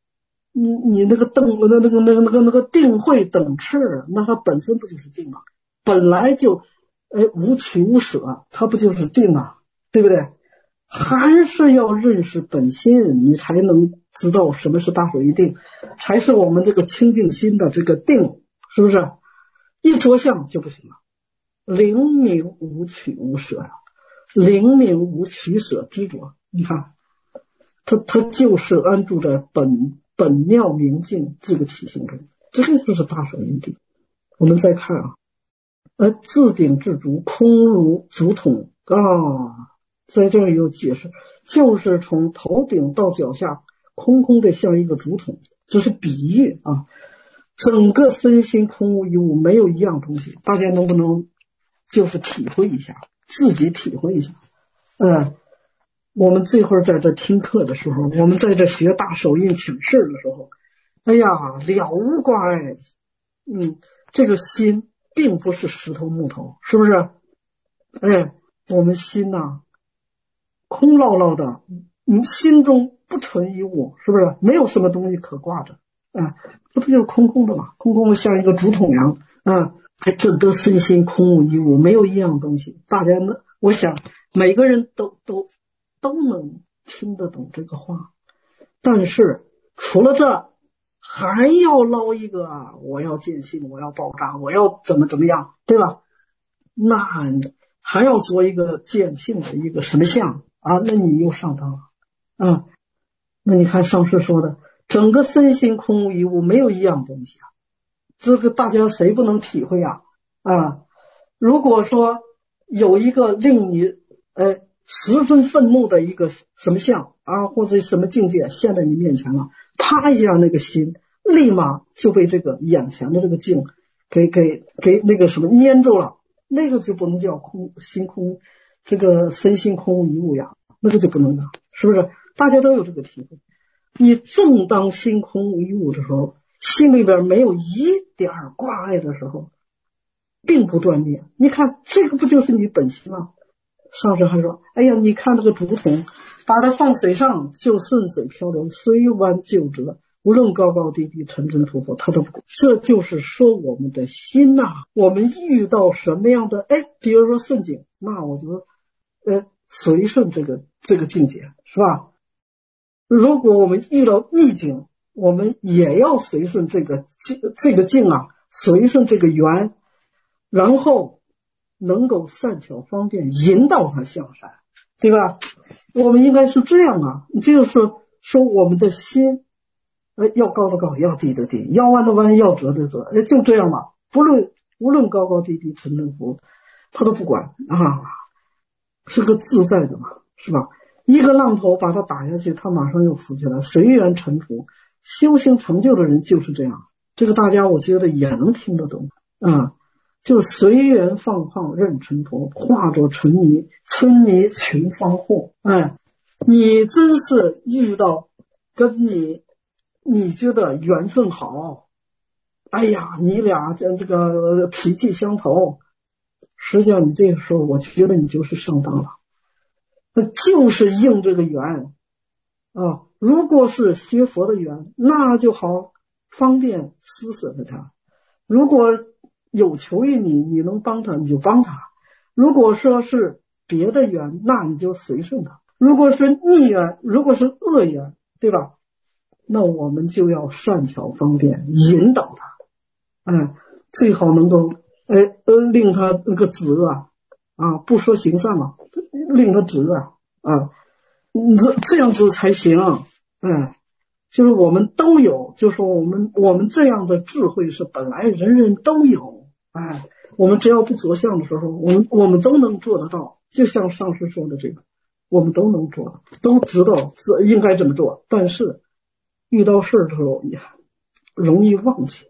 你那个定慧等持，那它本身不就是定吗？本来就无取无舍，它不就是定啊？对不对？还是要认识本心，你才能知道什么是大手一定，才是我们这个清净心的这个定，是不是？一着相就不行了。灵明无取无舍呀，灵明无取舍执着，你看它就是安住在本妙明净这个体性中，这个就是大手一定。我们再看啊，自顶至足，空如竹筒啊，在这儿有解释，就是从头顶到脚下空空的像一个竹筒，这是比喻啊。整个身心空无一物，没有一样东西，大家能不能就是体会一下，自己体会一下？我们这会儿在这听课的时候，我们在这学大手印请示的时候，哎呀，了无挂碍。这个心并不是石头木头，是不是？我们心呐，空落落的，心中不存一物，是不是？没有什么东西可挂着，这不就是空空的吗？空空的像一个竹筒一样，整个身心空无一物，没有一样东西。大家呢，我想每个人都能听得懂这个话，但是除了这，还要捞一个我要见性，我要爆炸，我要怎么样，对吧？那还要做一个见性的一个什么相啊？那你又上当了啊！那你看上师说的，整个身心空无一物，没有一样东西啊，这个大家谁不能体会啊？如果说有一个令你十分愤怒的一个什么相啊，或者什么境界现在你面前了，啪一下，那个心立马就被这个眼前的这个境给那个什么粘住了，那个就不能叫心空，这个身心空无一物呀，那个就不能了，是不是？大家都有这个体会。你正当心空无一物的时候，心里边没有一点挂碍的时候，并不断灭。你看这个不就是你本心吗？上师还说，哎呀，你看这个竹筒，把它放水上就顺水漂流，随弯就折，无论高高低低沉沉浮浮，它都不管。这就是说我们的心我们遇到什么样的比如说顺境，那我就随顺这个境界，是吧？如果我们遇到逆境，我们也要随顺这个境随顺这个缘，然后能够善巧方便引导它向善，对吧？我们应该是这样就是说我们的心要高的高，要低的低，要弯的弯，要折的折，就这样吧。无论高高低低沉沉浮，他都不管是个自在的嘛，是吧？一个浪头把它打下去，它马上又浮起来，随缘沉浮。修行成就的人就是这样，这个大家我觉得也能听得懂就随缘放放任尘土，化作春泥群芳护。你真是遇到跟你觉得缘分好，哎呀，你俩这个脾气相投，实际上你这个时候我觉得你就是上当了，那就是应这个缘如果是学佛的缘，那就好方便施舍给他。如果有求于你能帮他，你就帮他；如果说是别的缘，那你就随顺他。如果是逆缘，如果是恶缘，对吧？那我们就要善巧方便引导他，最好能够令他那个止恶不说行善嘛，令他止恶这样子才行。就是我们都有，就是说我们这样的智慧是本来人人都有，我们只要不着相的时候，我们都能做得到。就像上师说的这个，我们都能做，都知道应该这么做，但是遇到事的时候也容易忘记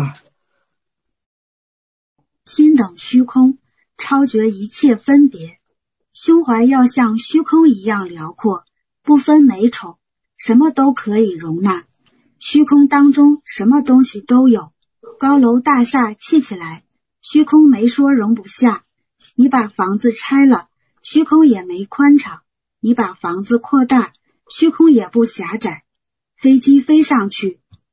心等虚空，超绝一切分别，胸怀要像虚空一样辽阔，不分美丑，什么都可以容纳。虚空当中什么东西都有，高楼大厦砌起来，虚空没说容不下。你把房子拆了，虚空也没宽敞；你把房子扩大，虚空也不狭窄。飞机飞上去，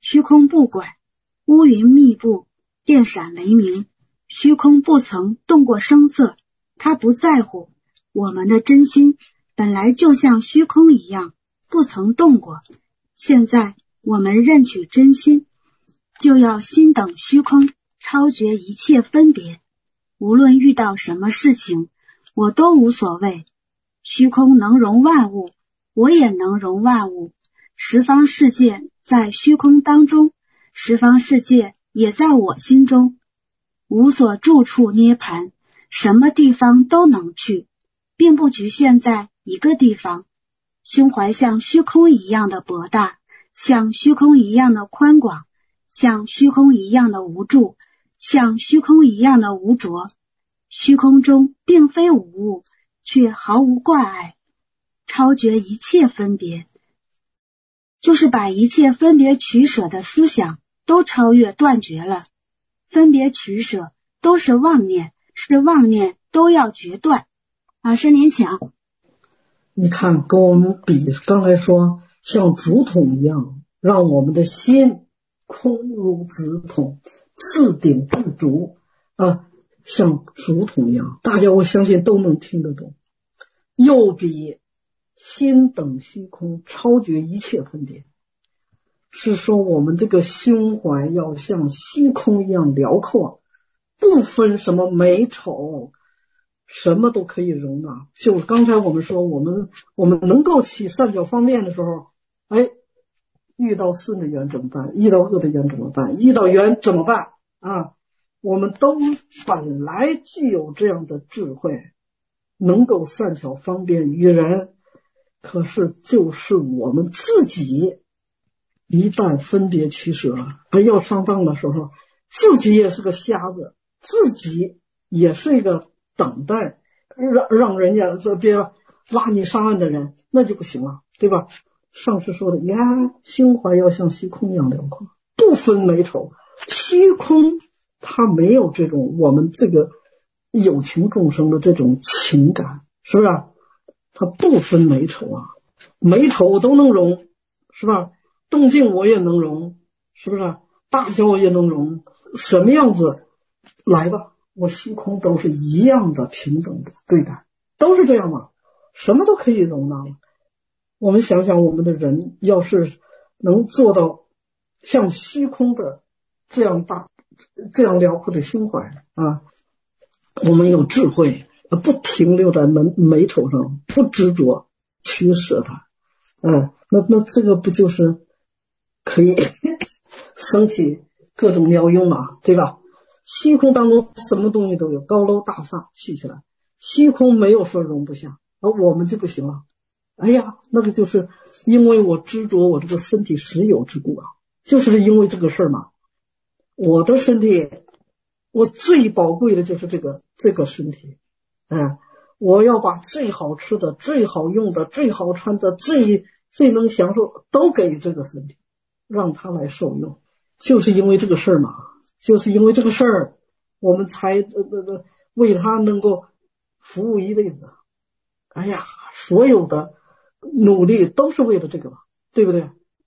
虚空不管，乌云密布，电闪雷鸣，虚空不曾动过声色，他不在乎。我们的真心本来就像虚空一样，不曾动过。现在我们认取真心，就要心等虚空，超绝一切分别。无论遇到什么事情，我都无所谓。虚空能容万物，我也能容万物。十方世界在虚空当中，十方世界也在我心中。无所住处涅盘，什么地方都能去，并不局限在一个地方。胸怀像虚空一样的博大，像虚空一样的宽广，像虚空一样的无助，像虚空一样的无着。虚空中并非无物，却毫无挂碍，超绝一切分别，就是把一切分别取舍的思想都超越断绝了。分别取舍都是妄念，是妄念都要决断。老师您请。 你看跟我们比，刚才说像竹筒一样，让我们的心空如竹筒，刺顶不足啊，像竹筒一样，大家我相信都能听得懂。又比心等虚空，超绝一切分别，是说我们这个胸怀要像虚空一样辽阔，不分什么美丑，什么都可以容纳。就是刚才我们说我们能够起三角方面的时候，遇到顺的缘怎么办？遇到恶的缘怎么办？遇到缘怎么办啊？我们都本来具有这样的智慧，能够善巧方便于人。可是就是我们自己一旦分别取舍，要上当的时候，自己也是个瞎子，自己也是一个等待让人家说别拉你上岸的人，那就不行了，对吧？上师说的呀，心怀要像虚空一样辽阔，不分美丑。虚空它没有这种我们这个有情众生的这种情感，是不是？它不分美丑啊，美丑我都能容，是吧？动静我也能容，是不是？大小我也能容，什么样子来吧，我虚空都是一样的平等的对待，都是这样嘛，什么都可以容纳了。我们想想，我们的人要是能做到像虚空的这样大、这样辽阔的胸怀啊，我们有智慧，不停留在美丑上，不执着取舍它，那这个不就是可以升起各种妙用嘛，对吧？虚空当中什么东西都有，高楼大厦砌起来，虚空没有说容不下，而我们就不行了。哎呀，那个就是因为我执着我这个身体实有之故啊，就是因为这个事儿嘛。我的身体，我最宝贵的就是这个身体，我要把最好吃的、最好用的、最好穿的、最能享受都给这个身体，让它来受用。就是因为这个事儿嘛，就是因为这个事儿，我们才为它能够服务一辈子。哎呀，所有的努力都是为了这个吧，对不对？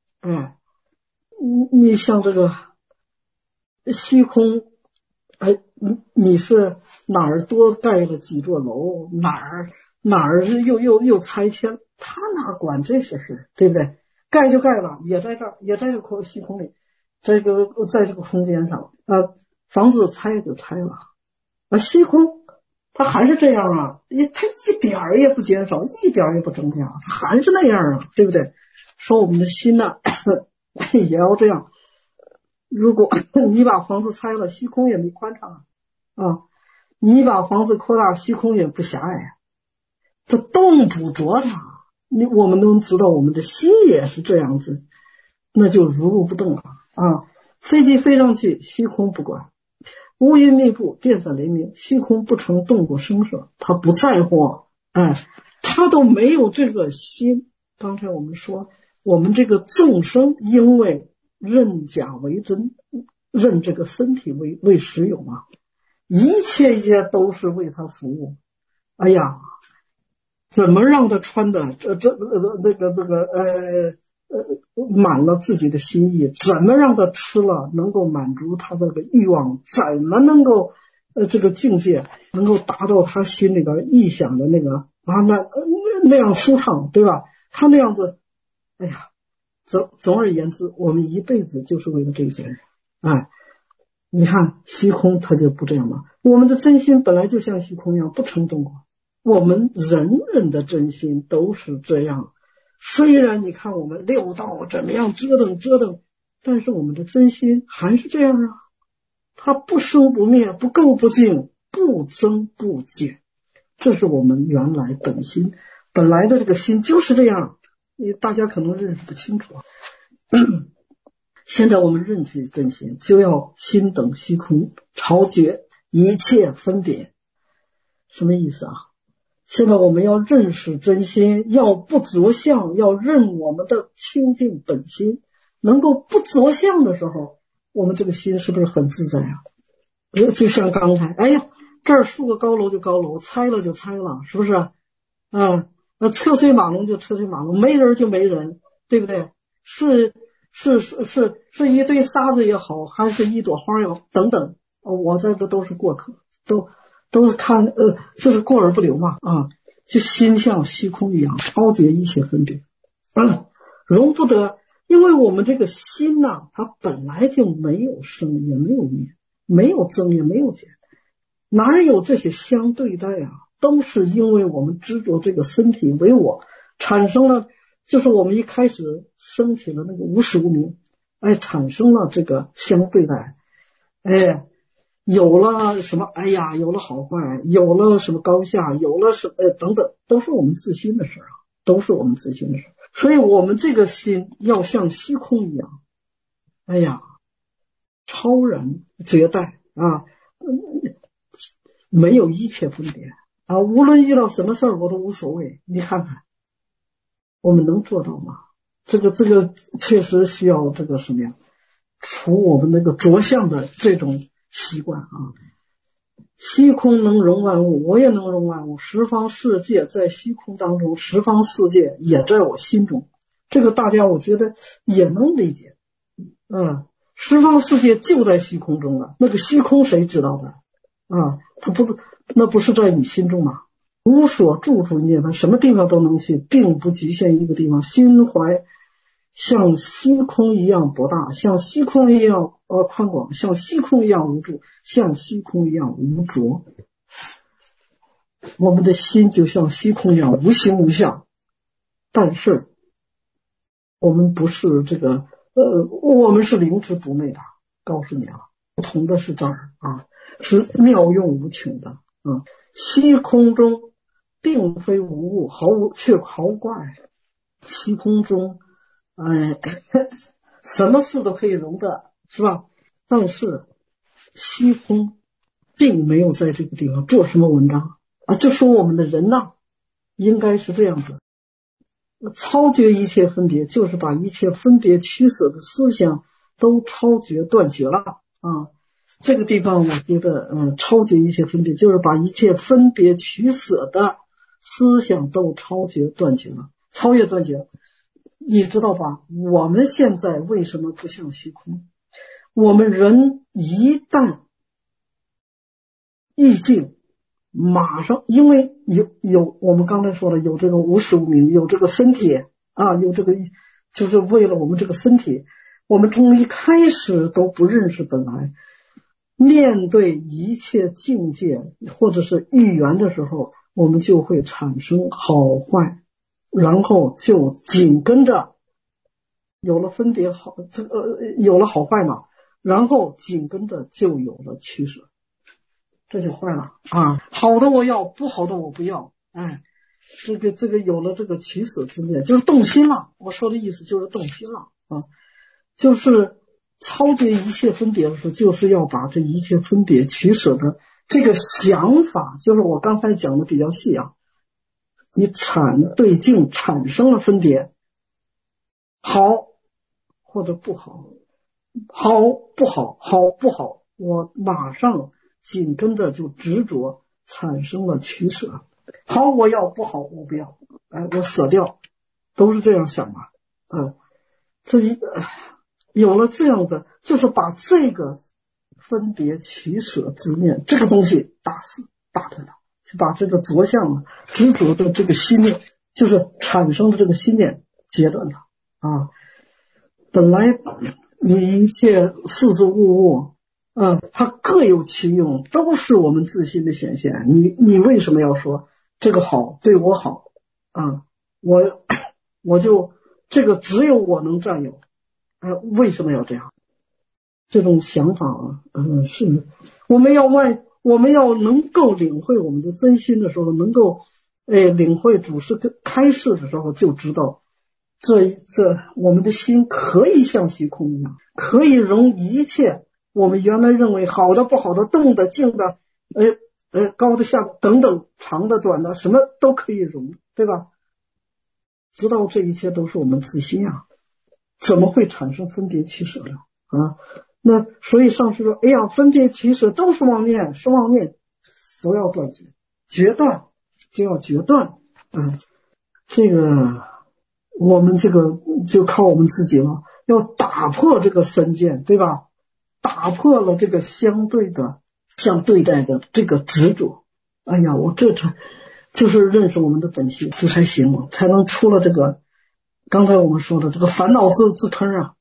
你像这个虚空，你是哪儿多盖了几座楼，哪儿又拆迁，他哪管这些事，对不对？盖就盖了，也在这儿，也在这个虚空里，在这个空间上，房子拆就拆了，虚空它还是这样啊，它一点儿也不减少，一点儿也不增加，它还是那样啊，对不对？说我们的心呢也要这样。如果你把房子拆了，虚空也没宽敞啊，你把房子扩大，虚空也不狭隘，它动不着它。我们能知道我们的心也是这样子，那就如如不动了啊。飞机飞上去，虚空不管，乌云密布，电闪雷鸣，虚空不曾动过声色，他不在乎，他都没有这个心。刚才我们说，我们这个众生因为认假为真，认这个身体为实有嘛，一切都是为他服务。哎呀，怎么让他穿的满了自己的心意，怎么让他吃了能够满足他这个欲望，怎么能够这个境界能够达到他心里边臆想的那个那样舒畅，对吧？他那样子，哎呀，总而言之，我们一辈子就是为了这些人。哎，你看虚空他就不这样嘛。我们的真心本来就像虚空一样不成正果，我们人人的真心都是这样。虽然你看我们六道怎么样折腾，但是我们的真心还是这样啊，它不生不灭，不垢不净，不增不减。这是我们原来本心本来的这个心就是这样，大家可能认识不清楚。现在我们认识真心，就要心等虚空，超绝一切分别。什么意思啊？现在我们要认识真心，要不着相，要认我们的清净本心。能够不着相的时候，我们这个心是不是很自在啊？就像刚才，哎呀，这儿竖个高楼就高楼，拆了就拆了，是不是？车水马龙就车水马龙，没人就没人，对不对？是一堆沙子也好，还是一朵花也好，等等，我在这都是过客，都是看就是过而不留嘛啊，就心像虚空一样，超绝一切分别，容不得，因为我们这个心呐，它本来就没有生也没有灭，没有增也没有减，哪有这些相对待啊？都是因为我们执着这个身体为我，产生了，就是我们一开始升起了那个无始无明，产生了这个相对待，有了什么？哎呀，有了好坏，有了什么高下，有了什么等等，都是我们自心的事啊，都是我们自心的事。所以我们这个心要像虚空一样，哎呀，超然绝代啊，没有一切分别啊，无论遇到什么事儿我都无所谓。你看看，我们能做到吗？这个确实需要这个什么呀？除我们那个着相的这种习惯啊，虚空能容万物，我也能容万物，十方世界在虚空当中，十方世界也在我心中，这个大家我觉得也能理解。十方世界就在虚空中了，那个虚空谁知道的啊？那不是在你心中吗？无所住处涅槃，什么地方都能去，并不局限一个地方。心怀像虚空一样博大，像虚空一样宽广，像虚空一样无住，像虚空一样无着。我们的心就像虚空一样无形无相，但是我们不是这个我们是灵之不昧的。告诉你啊，不同的是这儿啊，是妙用无穷的啊。虚空中并非无物，却毫无挂碍。虚空中什么事都可以容的，是吧？但是虚空并没有在这个地方做什么文章啊，就说我们的人呐，应该是这样子，超绝一切分别，就是把一切分别取舍的思想都超绝断绝了啊。这个地方我觉得超绝一切分别，就是把一切分别取舍的思想都超越断绝了。你知道吧？我们现在为什么不像虚空？我们人一旦意境马上，因为有我们刚才说的，有这个无始无明，有这个身体啊，有这个就是为了我们这个身体，我们从一开始都不认识本来。面对一切境界或者是遇缘的时候，我们就会产生好坏，然后就紧跟着有了分别有了好坏嘛，然后紧跟着就有了取舍，这就坏了啊！好的我要，不好的我不要，这个有了这个取舍之念，就是动心了。我说的意思就是动心了啊，就是超越一切分别的时候，就是要把这一切分别取舍的这个想法，就是我刚才讲的比较细啊。你对境产生了分别，好或者不好，好不好，好不好，我马上紧跟着就执着产生了取舍。好我要，不好我不要，我舍掉，都是这样想嘛。 有了这样的，就是把这个分别取舍之念这个东西打断了，就把这个着相执着的这个心念，就是产生的这个心念截断了啊。本来你一切事事物物它各有其用，都是我们自心的显现。你为什么要说这个好对我好啊？我就这个只有我能占有，为什么要这样？这种想法是我们要能够领会我们的真心的时候，能够领会主师开示的时候，就知道这我们的心可以像虚空一样，可以容一切我们原来认为好的不好的动的静的高的下的等等长的短的什么都可以容，对吧？知道这一切都是我们自心啊，怎么会产生分别取舍呢？啊，那所以上师说，哎呀，分别取舍都是妄念，是妄念，都要断绝，决断就要决断这个我们这个就靠我们自己了，要打破这个身见，对吧？打破了这个相对待的这个执着。哎呀，我这才就是认识我们的本性，这才行嘛，才能出了这个刚才我们说的这个烦恼自坑啊。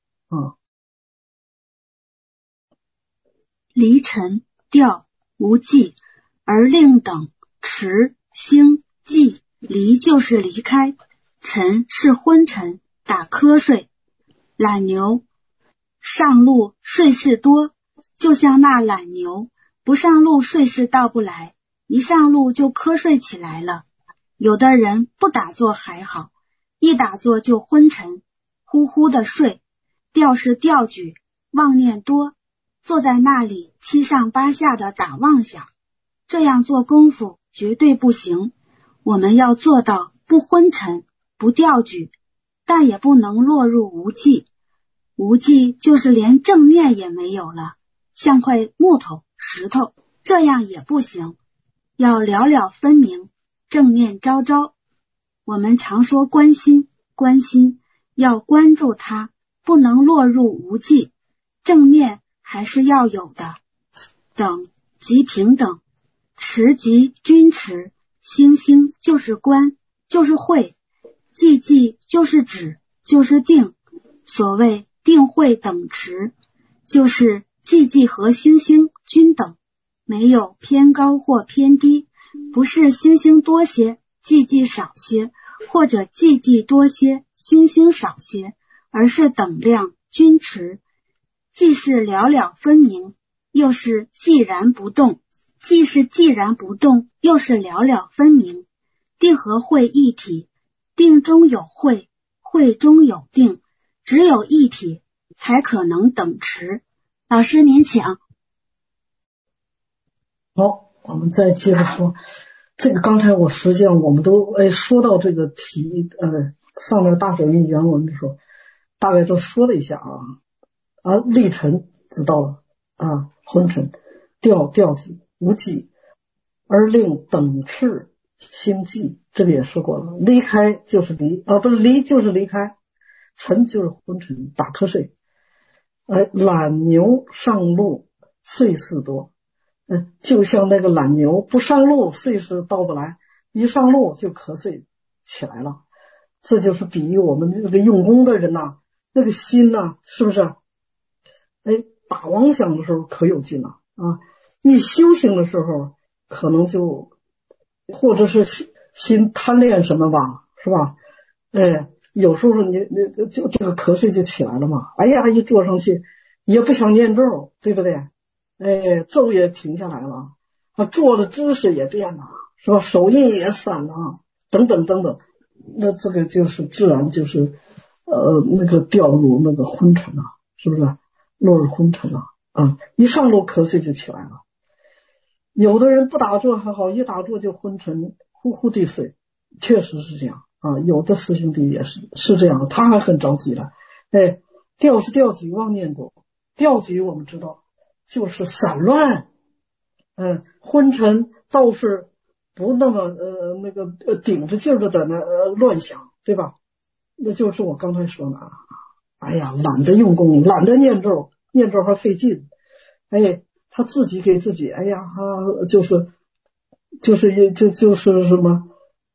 离尘调无记，而令等持兴记。离就是离开，尘是昏沉打瞌睡。懒牛上路睡事多，就像那懒牛不上路睡事到不来，一上路就瞌睡起来了。有的人不打坐还好，一打坐就昏沉，呼呼的睡。调是调举，妄念多，坐在那里七上八下的打妄想，这样做功夫绝对不行。我们要做到不昏沉不调举，但也不能落入无记。无记就是连正念也没有了，像块木头石头，这样也不行。要了了分明，正念昭昭。我们常说关心，要关注它，不能落入无记，正念还是要有的。等即平等，持即均持，兴就是观，就是慧，寂就是止，就是定。所谓定慧等持，就是寂和兴均等，没有偏高或偏低，不是兴多些寂少些，或者寂多些兴少些，而是等量均持，既是了了分明，又是寂然不动，既是寂然不动，又是了了分明。定和慧一体，定中有慧，慧中有定，只有一体才可能等持。老师您请。 好，我们再接着说这个。刚才实际上我们都说到这个题上面大手印原文的时候，大概都说了一下立尘知道了昏沉调举无记，而令等持兴寂，这个也说过了。离开就是离不是离就是离开，沉就是昏沉打瞌睡。懒牛上路睡事多，就像那个懒牛不上路睡事到不来，一上路就瞌睡起来了。这就是比喻我们那个用功的人那个心是不是打妄想的时候可有劲了一修行的时候可能就或者是心贪恋什么吧，是吧？有时候你就这个瞌睡就起来了嘛。哎呀，一坐上去也不想念咒，对不对？咒也停下来了，坐的姿势也变了，是吧？手印也散了，等等等等。那这个就是自然就是那个掉入那个昏沉了，是不是？落入昏沉了一上路瞌睡就起来了。有的人不打坐还好，一打坐就昏沉，呼呼地睡，确实是这样有的师兄弟也是这样的，他还很着急了。调是调举，妄念多。调举我们知道就是散乱，昏沉倒是不那么那个顶着劲儿的在那乱想，对吧？那就是我刚才说的哎呀，懒得用功，懒得念咒，念咒还费劲，哎，他自己给自己，哎呀，就是什么，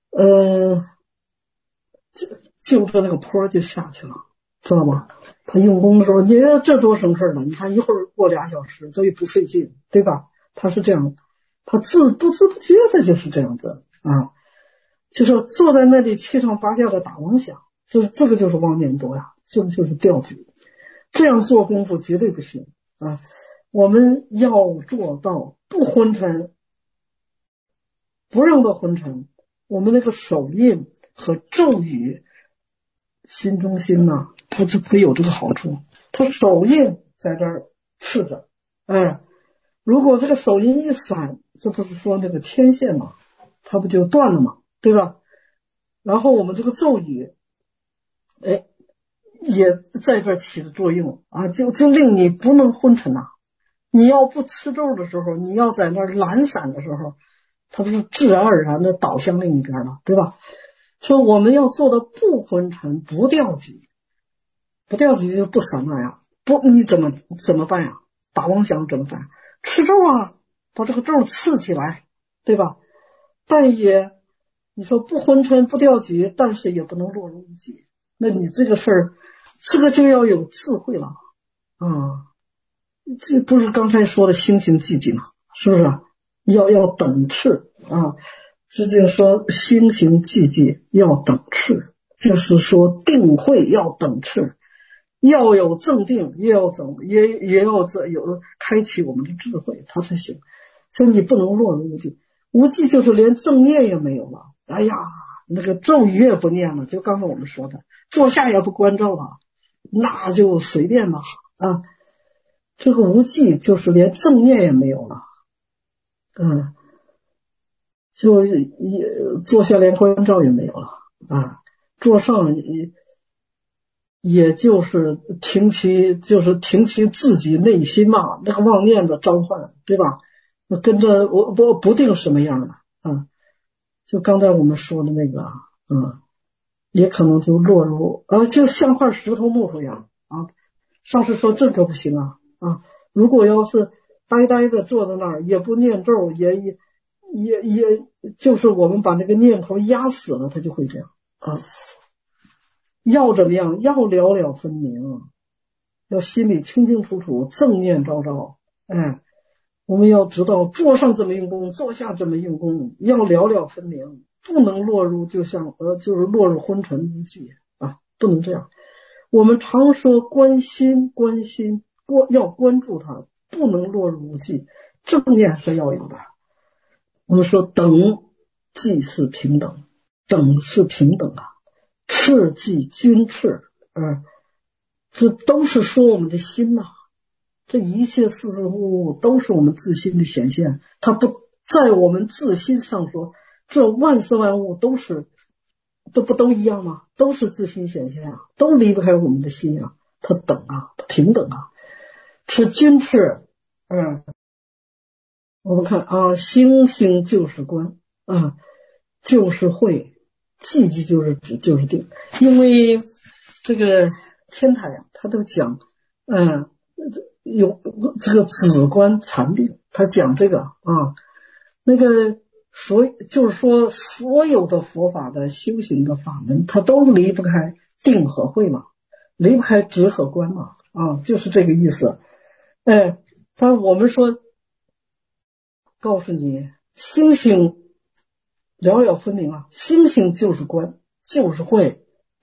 就着那个坡就下去了，知道吗？他用功的时候，你看这多省事了，你看一会儿过2小时，这也不费劲，对吧？他是这样，他不知不觉的就是这样子啊，就是坐在那里七上八下的打妄想，就是这个就是妄念多呀，这个就是掉举，这样做功夫绝对不行啊！我们要做到不昏沉，不让它昏沉，我们那个手印和咒语心中心呐，它有这个好处，它手印在这儿刺着，哎，如果这个手印一散，这不是说那个天线嘛，它不就断了嘛，对吧？然后我们这个咒语，哎，也在这儿起着作用啊，就令你不能昏沉呐。你要不吃咒的时候，你要在那儿懒散的时候，它不是自然而然的倒向另一边了，对吧？说我们要做的不昏沉，不掉举，不掉举就不散乱呀。不，你怎么办呀？打妄想怎么办？吃咒啊，把这个咒刺起来，对吧？但也你说不昏沉不掉举，但是也不能落入无记。那你这个事儿，这个就要有智慧了啊！这不是刚才说的心行寂寂吗？是不是？要等次啊！这就是说心行寂寂要等次，就是说定慧要等次，要有正定，也要有开启我们的智慧，它才行。所以你不能落入无记，无记就是连正念也没有了。哎呀，那个咒语也不念了，就刚才我们说的，坐下也不关照了，那就随便吧啊。这个无记就是连正念也没有了，就坐下连关照也没有了啊，坐上也就是停其自己内心嘛，那个妄念的召唤，对吧？那跟着我不定什么样的啊，就刚才我们说的那个也可能就落入就像块石头木头一样啊。上次说这可不行啊，如果要是呆呆的坐在那儿，也不念咒，也就是我们把那个念头压死了，它就会这样啊。要怎么样？要了了分明，要心里清清楚楚，正念昭昭。哎，我们要知道坐上怎么用功，坐下怎么用功，要了了分明，不能落入就是落入昏沉无记啊，不能这样。我们常说关心，要关注它，不能落入无记，正念是要有的。我们说等即是平等，等是平等啊，次即均次，这都是说我们的心呐，这一切事事物物都是我们自心的显现，它不在我们自心上说，这万事万物都一样吗？都是自心显现啊，都离不开我们的心啊，它等啊，它平等啊，是均次，我们看啊，星星就是观就是慧，寂寂就是止，就是定。因为这个天台啊，他都讲有这个止观禅定，他讲这个那个就是说所有的佛法的修行的法门，它都离不开定和慧嘛，离不开止和观嘛就是这个意思。但我们说告诉你，星星了了分明啊，星星就是观，就是慧，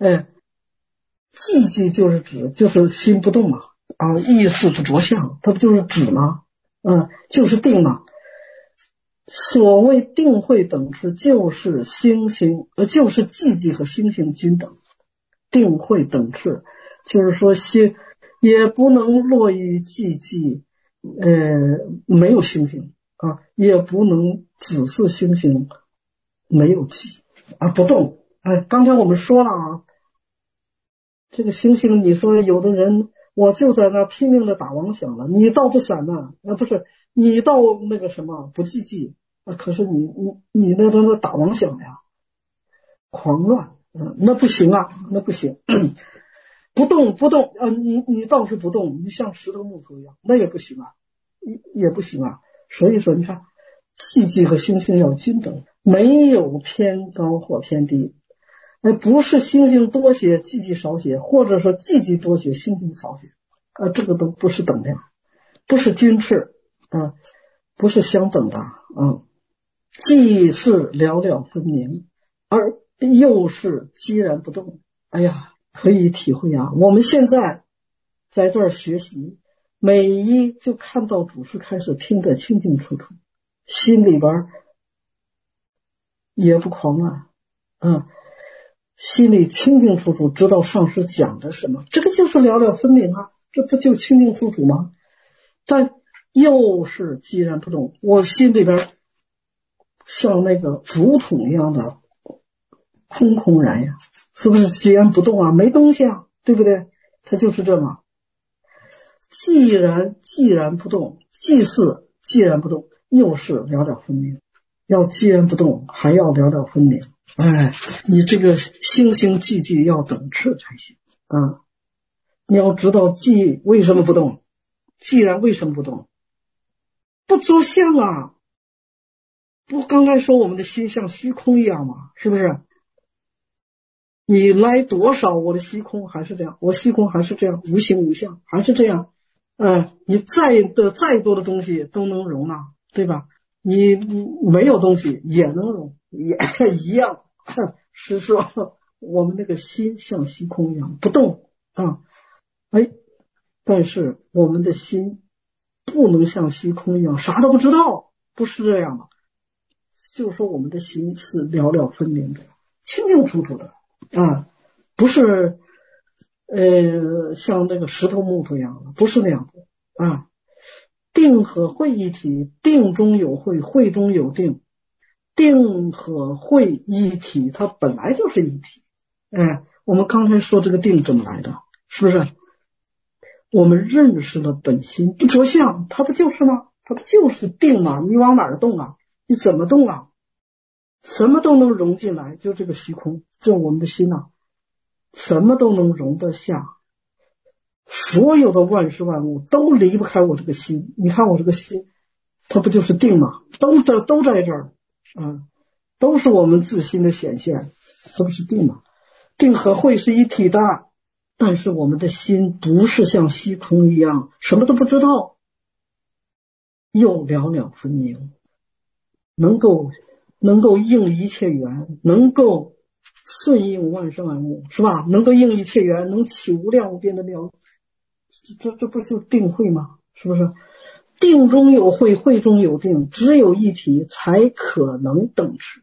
寂寂就是止，就是心不动嘛，意识不着相，它不就是止吗？就是定嘛。所谓定慧等次，就是就是寂寂和星星均等。定慧等次，就是说也不能落于寂寂，没有星星也不能只是星星没有寂不动。刚才我们说了这个星星，你说有的人我就在那拼命的打妄想了，你倒不散呢？不是你倒那个什么不寂寂可是你那都是打妄想呀，狂乱那不行那不行。 不动不动啊，你倒是不动，你像石头木头一样，那也不行啊，也不行啊。所以说你看寂寂和星星要均等，没有偏高或偏低，不是星星多些寂寂少些，或者说寂寂多些星星少些，这个都不是等量，不是均斥啊，不是相等的啊。既是了了分明，而又是寂然不动。哎呀，可以体会啊！我们现在在这儿学习，每一就看到主师开始听得清清楚楚，心里边也不狂乱啊，心里清清楚楚知道上师讲的什么，这个就是了了分明啊，这不就清清楚楚吗？但又是寂然不动，我心里边像那个竹筒一样的空空然呀，是不是寂然不动啊？没东西啊，对不对？它就是这么既然不动，既是既然不动，又是了了分明。要既然不动，还要了了分明。你这个星星寂寂要等持才行啊！你要知道寂为什么不动，既然为什么不动？不着相啊！不刚才说我们的心像虚空一样吗？是不是？你来多少，我的虚空还是这样，我虚空还是这样，无形无相还是这样。你再多的东西都能容纳，对吧？你没有东西也能容，也一样。是说我们那个心像虚空一样不动啊，但是我们的心不能像虚空一样啥都不知道，不是这样的。就是说我们的心是了了分明的，清清楚楚的啊，不是像那个石头木头一样的，不是那样的啊。定和慧一体，定中有慧，慧中有定，定和慧一体，它本来就是一体。我们刚才说这个定怎么来的，是不是？我们认识了本心不着相，它不就是吗？它不就是定吗？你往哪儿动啊？你怎么动啊？什么都能融进来，就这个虚空，就我们的心啊，什么都能融得下。所有的万事万物都离不开我这个心。你看我这个心，它不就是定吗？都在这儿啊，都是我们自心的显现，这不是定吗？定和慧是一体的，但是我们的心不是像虚空一样什么都不知道，又了了分明，能够应一切缘，能够顺应万事万物，是吧？能够应一切缘，能起无量无边的妙，这不就定慧吗？是不是？定中有慧，慧中有定，只有一体才可能等持。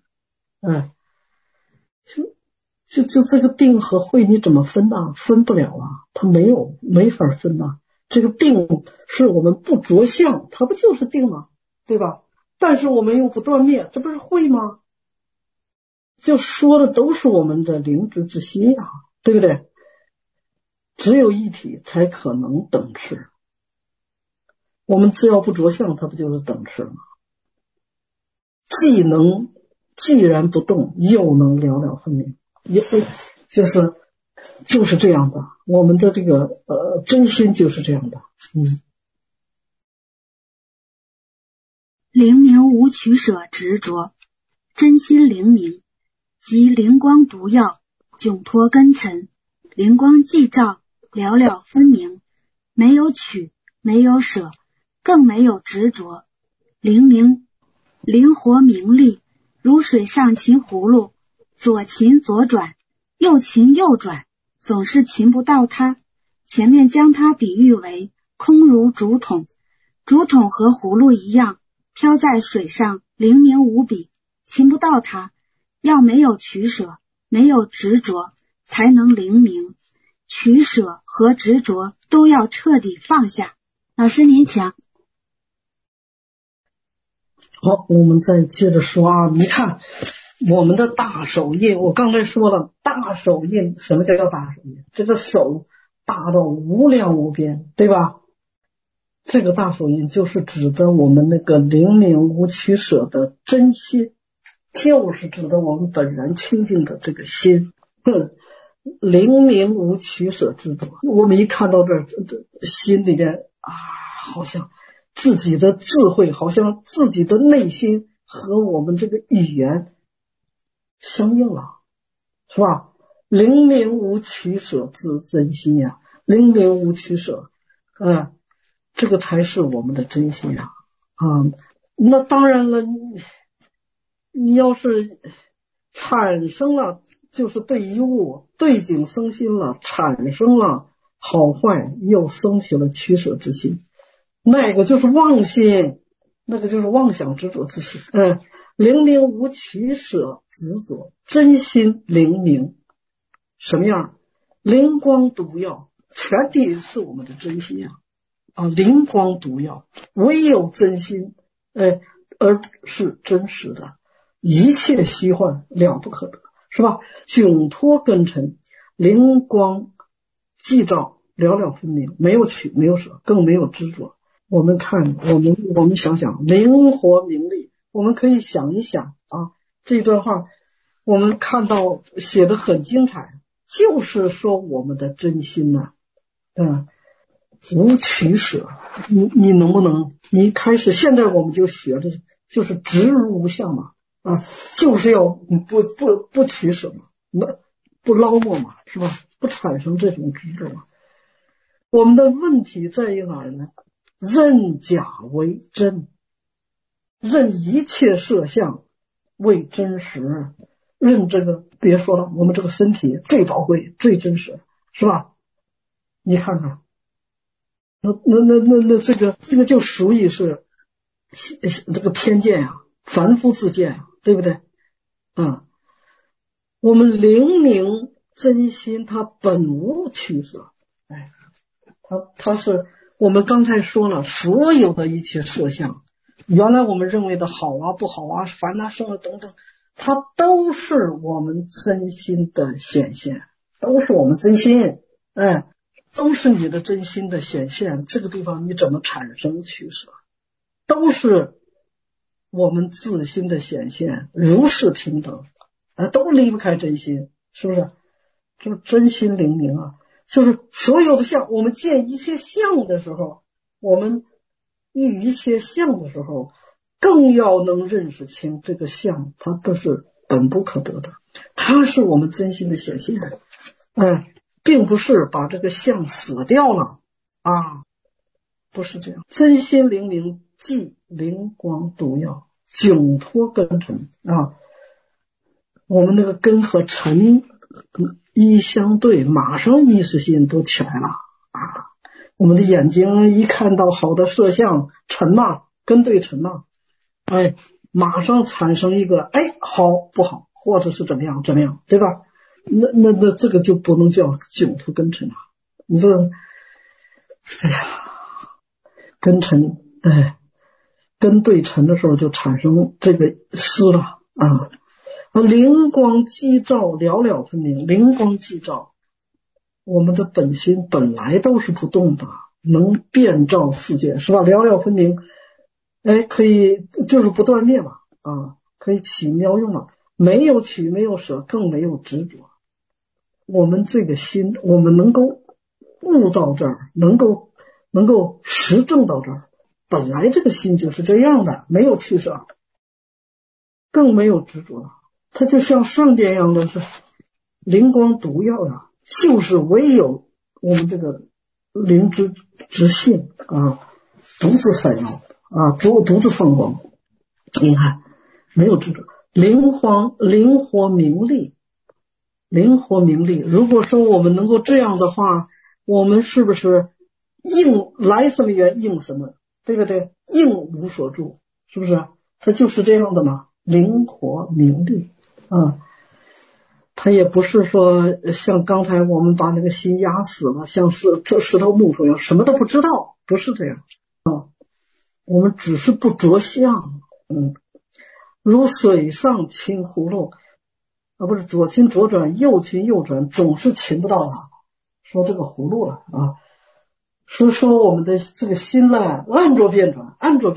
就这个定和慧你怎么分呢？分不了啊，它没法分啊。这个定是我们不着相，它不就是定吗？对吧？但是我们又不断灭，这不是慧吗？就说的都是我们的灵知之心啊，对不对？只有一体才可能等持。我们只要不着相，它不就是等持吗？既然不动，又能了了分明，就是这样的。我们的这个真心就是这样的。 灵明无取舍执着，真心灵明，即灵光独耀，迥脱根尘，灵光寂照，了了分明，没有取，没有舍，更没有执着。灵明灵活明丽，如水上擒葫芦，左擒左转，右擒右转，总是擒不到它。前面将它比喻为空如竹筒，竹筒和葫芦一样，飘在水上，灵明无比，擒不到它。要没有取舍，没有执着，才能灵明。取舍和执着都要彻底放下。老师您讲。 好，我们再接着说啊。你看我们的大手印，我刚才说了，大手印，什么叫大手印？这个手大到无量无边，对吧？这个大手印就是指的我们那个灵明无取舍的真心，就是指的我们本然清净的这个心。 灵明无取舍执着。我们一看到这心里边好像自己的智慧，好像自己的内心和我们这个语言相应了，是吧？灵明无取舍之真心呀，灵明无取舍，这个才是我们的真心呀。那当然了，你要是产生了，就是对一物对境生心了，产生了好坏，又生起了取舍之心，那个就是妄心，那个就是妄想执着之心。灵明无取舍执着，真心灵明什么样？灵光独耀，全体是我们的真心呀。灵光独耀，唯有真心而是真实的，一切虚幻了不可得，是吧？迥脱根尘，灵光寂照，了了分明，没有取没有舍，更没有执着。我们看，我们想想，灵活明丽，我们可以想一想这段话我们看到写得很精彩，就是说我们的真心呢无取舍。你能不能，你开始现在我们就学的就是直如无相嘛，就是要不取舍嘛，不捞摸嘛，是吧？不产生这种执着嘛。我们的问题在于哪儿呢？认假为真，认一切色相为真实，认这个别说了，我们这个身体最宝贵最真实，是吧？你看看那这个就属于是这个偏见呀，凡夫自见呀，对不对？我们灵明真心它本无取舍，它是我们刚才说了，所有的一切色相，原来我们认为的好不好烦生等等，它都是我们真心的显现，都是我们真心，都是你的真心的显现。这个地方你怎么产生取舍？都是我们自心的显现，如是平等，都离不开真心，是不是？就是真心灵明就是所有的相，我们见一切相的时候，我们遇一切相的时候，更要能认识清这个相，它不是本不可得的，它是我们真心的显现，并不是把这个相死掉了不是这样。真心灵明，即灵光独耀，迥脱根尘我们那个根和尘一相对，马上意识心都起来了我们的眼睛一看到好的色相，尘根对尘马上产生一个好不好，或者是怎么样，对吧？那这个就不能叫迥脱根尘你这根尘根对尘的时候就产生这个失了灵光寂照，了了分明。灵光寂照，我们的本心本来都是不动的，能遍照世界，是吧？了了分明，可以就是不断灭嘛可以起妙用了，没有取没有舍，更没有执着。我们这个心，我们能够悟到这儿，能够实证到这儿，本来这个心就是这样的，没有取舍，更没有执着了。它就像上边一样的是灵光独耀就是唯有我们这个灵之性独自闪耀独自放光。你看没有执着，灵活明丽。如果说我们能够这样的话，我们是不是来什么缘应什么，对不对？应无所住，是不是？它就是这样的嘛，灵活明丽它也不是说像刚才我们把那个心压死了，像石头木头一样什么都不知道，不是这样我们只是不着相如水上勤葫芦不是左勤左转右勤右转，总是勤不到说这个葫芦了说我们的这个心呢，按着变转，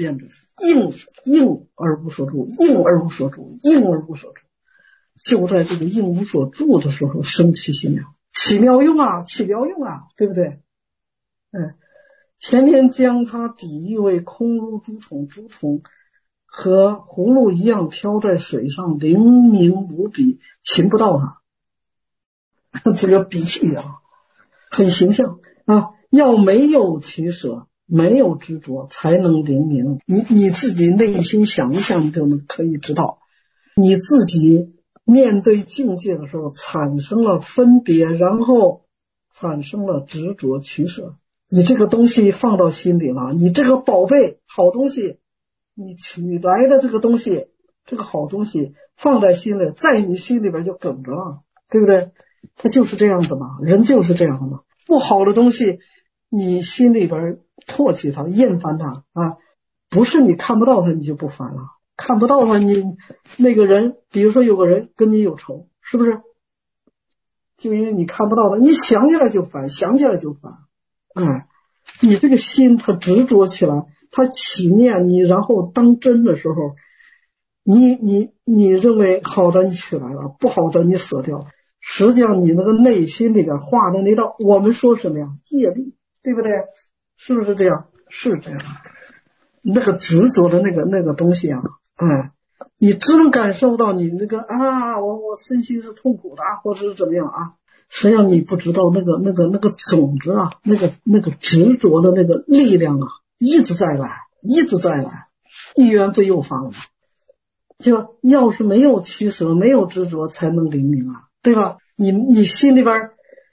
应而无所住，就在这个应无所住的时候生起心起妙用啊，起妙用啊，对不对？前面将它比喻为空如竹筒，竹筒和葫芦一样飘在水上，灵明无比，擒不到它。这个比喻啊，很形象啊。要没有取舍，没有执着，才能灵明。你自己内心想一想，你就能可以知道，你自己面对境界的时候产生了分别，然后产生了执着取舍。你这个东西放到心里了，你这个宝贝好东西，你取来的这个东西，这个好东西放在心里，在你心里边就梗着了，对不对？它就是这样的嘛，人就是这样的嘛。不好的东西你心里边唾弃它，厌烦它啊，不是你看不到它你就不烦了，看不到它，你那个人，比如说有个人跟你有仇，是不是？就因为你看不到他，你想起来就烦，想起来就烦。你这个心它执着起来，它起念你，然后当真的时候，你认为好的你取来了，不好的你舍掉，实际上你那个内心里边画的那道，我们说什么呀？业力，对不对？是不是这样？是这样。那个执着的那个东西啊，你只能感受到你那个我身心是痛苦的，或者是怎么样啊？实际上你不知道那个种子啊，那个执着的那个力量啊，一直在来，一元不诱发了。就要是没有取舍，没有执着，才能灵明啊，对吧？你心里边，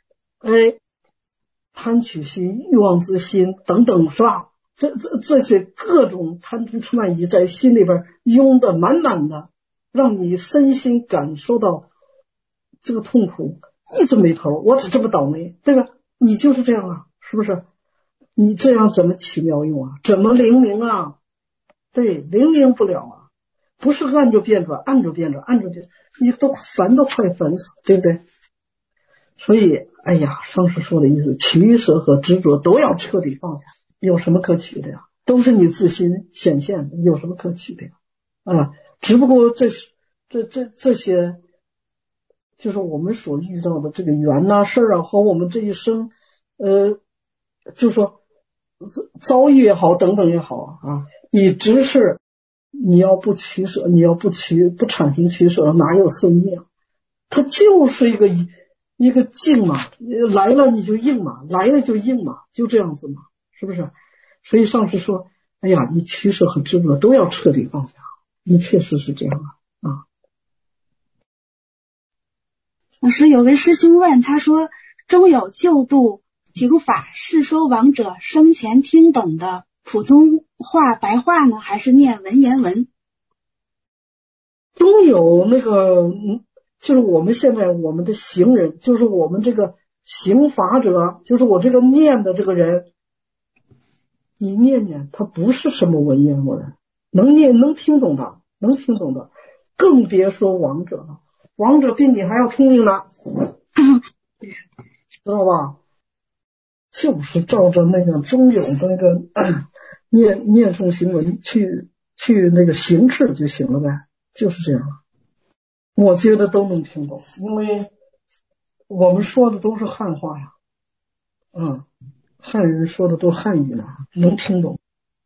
贪取心、欲望之心等等，是吧？这些各种贪嗔痴慢疑在心里边拥得满满的，让你身心感受到这个痛苦一直没头，我只这么倒霉，对吧？你就是这样啊，是不是？你这样怎么起妙用啊？怎么灵明啊？对，灵明不了啊，不是按着变转，你都烦都快烦死，对不对？所以上师说的意思，取舍和执着都要彻底放下，有什么可取的呀？都是你自心显现的，有什么可取的呀？只不过这些就是我们所遇到的这个缘啊事啊，和我们这一生就是说遭遇也好等等也好啊，你只是你要不取舍，你要不产生取舍，哪有顺逆啊？它就是一个境嘛，来了你就应嘛，来了就应嘛，就这样子嘛，是不是？所以上师说，你取舍和执着都要彻底放下，你确实是这样啊。 老师，有位师兄问，他说中有救度警法是说亡者生前听懂的普通话白话呢，还是念文言文？ 中有那个就是我们现在我们的行人，就是我们这个行法者，就是我这个念的这个人，你念他不是什么文言文，能念能听懂的，更别说亡者了，亡者比你还要聪明呢，知道吧？就是照着那个中有的那个念诵行文去那个行持就行了呗，就是这样。我觉得都能听懂，因为我们说的都是汉话呀，汉人说的都汉语呢，能听懂。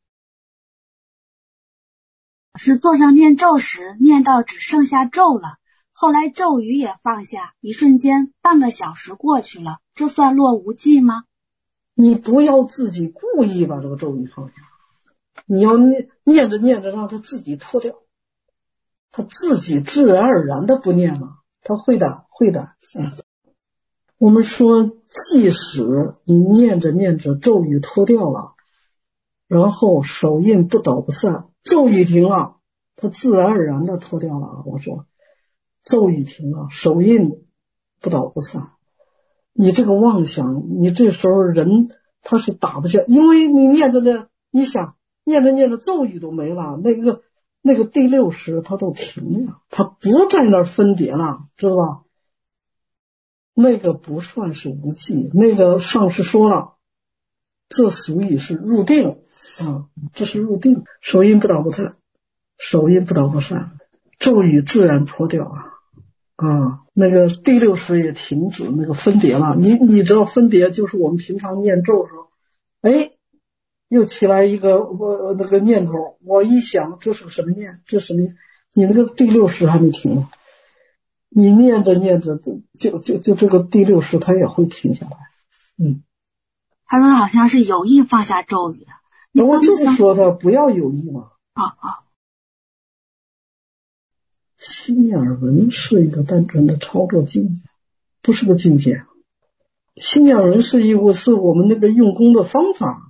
是坐上念咒时，念到只剩下咒了，后来咒语也放下，一瞬间半个小时过去了，这算落无记吗？ 你不要自己故意把这个咒语放下，你要念着让它自己脱掉，他自己自然而然的不念了，他会的。我们说，即使你念着咒语脱掉了，然后手印不倒不散，咒语停了，他自然而然的脱掉了。我说，咒语停了，手印不倒不散，你这个妄想，你这时候人他是打不下，因为你念着你想念着咒语都没了，那个第六识它都停了，它不在那儿分别了，知道吧？那个不算是无记，那个上师说了，这属于是入定这是入定，手印不倒不散，咒语自然脱掉啊，那个第六识也停止那个分别了。你知道分别就是我们平常念咒的时候，哎，又起来一个那个念头，我一想这是个什么念，这是什么念？你那个第六识还没停呢，你念着念着就这个第六识它也会停下来。 他说好像是有意放下咒语的。 我就是说他不要有意嘛。心念耳闻是一个单纯的操作境界，不是个境界。心念耳闻是我们那个用功的方法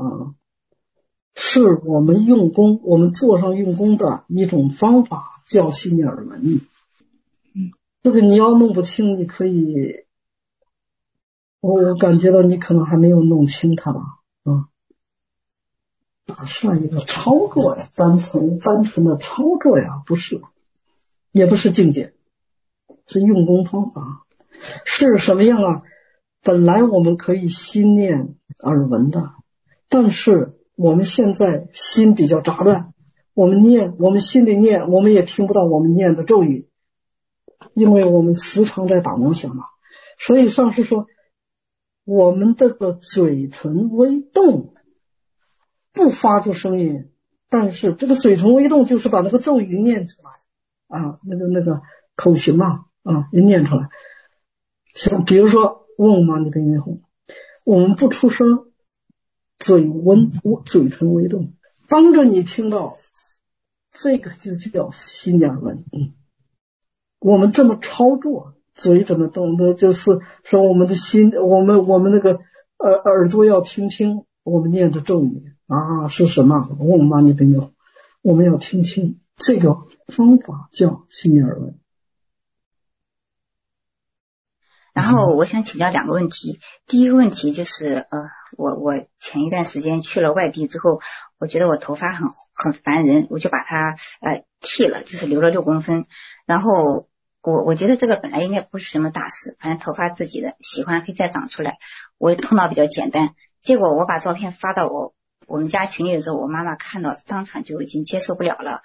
是我们用功，我们做上用功的一种方法，叫心念耳闻。这个你要弄不清，你可以，我感觉到你可能还没有弄清它吧。算一个操作呀，单纯的操作呀，不是，也不是境界，是用功方法。是什么样啊？本来我们可以心念耳闻的，但是我们现在心比较杂乱，我们心里念，我们也听不到我们念的咒语，因为我们时常在打妄想嘛。所以上师说，我们这个嘴唇微动，不发出声音，但是这个嘴唇微动就是把那个咒语念出来那个口型也念出来。像比如说嗡嘛呢叭咪吽，我们不出声，嘴唇微动，帮着你听到，这个就叫心念耳闻。我们这么操作，嘴怎么动的，就是说我们的心，我们那个耳朵要听清我们念的咒语是什么，嗡嘛呢叭咪吽，我们要听清，这个方法叫心念耳闻。 然后我想请教两个问题。第一个问题就是我前一段时间去了外地之后，我觉得我头发很烦人，我就把它剃了，就是留了6公分。然后我觉得这个本来应该不是什么大事，反正头发自己的喜欢可以再长出来，我头脑比较简单。结果我把照片发到我们家群里的时候，我妈妈看到当场就已经接受不了了。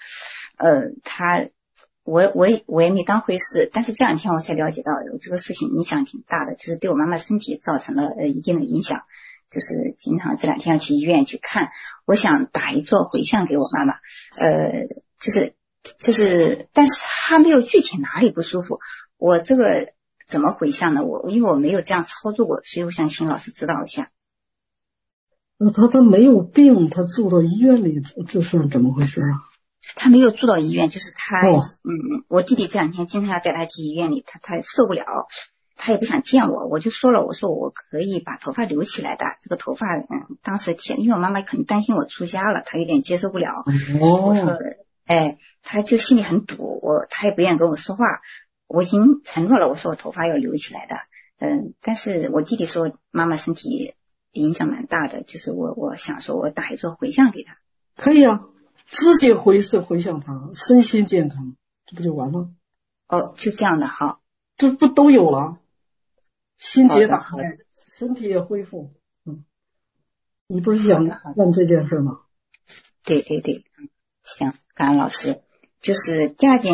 我也没当回事，但是这2天我才了解到这个事情影响挺大的，就是对我妈妈身体造成了一定的影响，就是经常这2天要去医院去看。我想打一座回向给我妈妈，但是她没有具体哪里不舒服，我这个怎么回向呢？因为我没有这样操作过，所以我想请老师指导一下。 那他没有病，他住到医院里，这是怎么回事啊？ 他没有住到医院，就是他我弟弟这2天经常要带他去医院里，他受不了，他也不想见我，我就说了，我说我可以把头发留起来的，这个头发当时因为我妈妈可能担心我出家了，他有点接受不了。我说他就心里很堵，他也不愿意跟我说话，我已经承诺了，我说我头发要留起来的。但是我弟弟说妈妈身体影响蛮大的，就是我想说我打一座回向给他。 可以啊，直接回向他，身心健康，这不就完了？ 就这样的哈， 这不都有了？心结打开，身体也恢复。你不是想干这件事吗？ 对，行，感恩老师。就是第二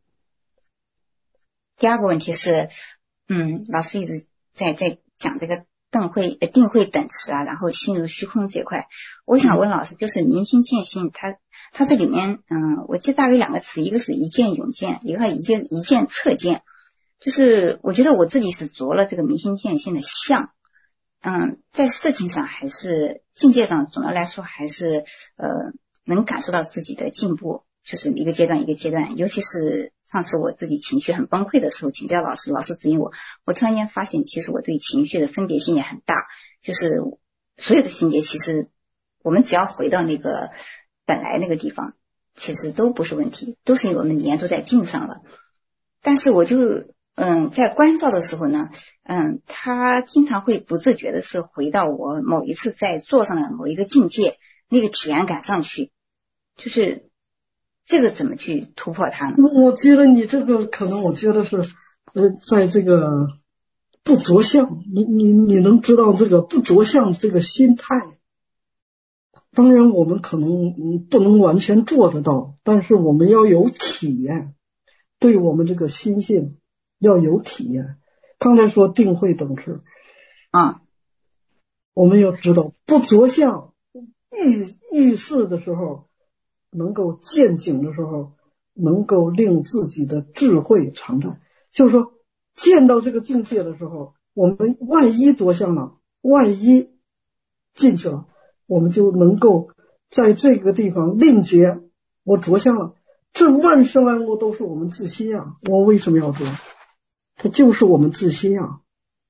个问题是，老师一直在讲这个定慧等持然后心如虚空这块，我想问老师，就是明心见性，它这里面我记得大概2个词，一个是一见永见，一个一见测见。就是我觉得我自己是着了这个明心见性的相，在事情上还是境界上，总的来说还是能感受到自己的进步，就是一个阶段一个阶段。尤其是上次我自己情绪很崩溃的时候，请教老师指引我突然间发现，其实我对情绪的分别心也很大，就是所有的心结，其实我们只要回到那个本来那个地方，其实都不是问题，都是因为我们黏住在境上了。但是我就在关照的时候呢，他经常会不自觉的是回到我某一次在座上的某一个境界，那个体验感上去，就是这个怎么去突破它呢？ 我觉得你这个可能，我觉得是在这个不着相，你能知道这个不着相这个心态。当然我们可能不能完全做得到，但是我们要有体验，对我们这个心性要有体验。刚才说定慧等持啊， 我们要知道不着相遇事的时候，能够见景的时候，能够令自己的智慧常在。就是说见到这个境界的时候，我们万一着相了，万一进去了，我们就能够在这个地方令觉我着相了，这万事万物都是我们自心啊，我为什么要着？它就是我们自心啊。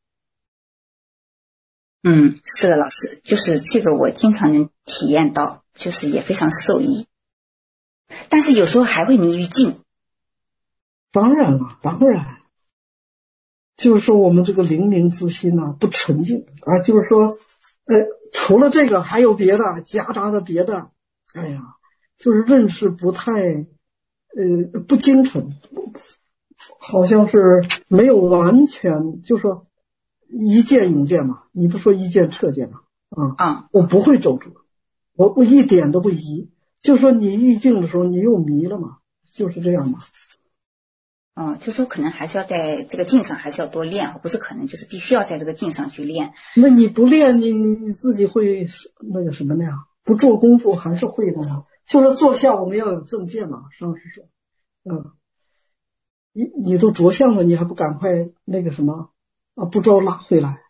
是的，老师，就是这个我经常能体验到，就是也非常受益，但是有时候还会迷于境。 当然了，当然，就是说我们这个灵明之心呢，不纯净啊，就是说除了这个还有别的夹杂的别的，哎呀，就是认识不太不精纯，好像是没有完全，就说一见永见嘛，你不说一见彻见嘛我不会走出，我一点都不疑，就说你遇境的时候你又迷了嘛，就是这样嘛。 就说可能还是要在这个境上还是要多练，不是可能就是必须要在这个境上去练。 那你不练，你自己会那个什么的呀？不做功夫还是会的呀。就是坐相我们要有正见嘛，上师说，你都着相了，你还不赶快那个什么啊？不招拉回来。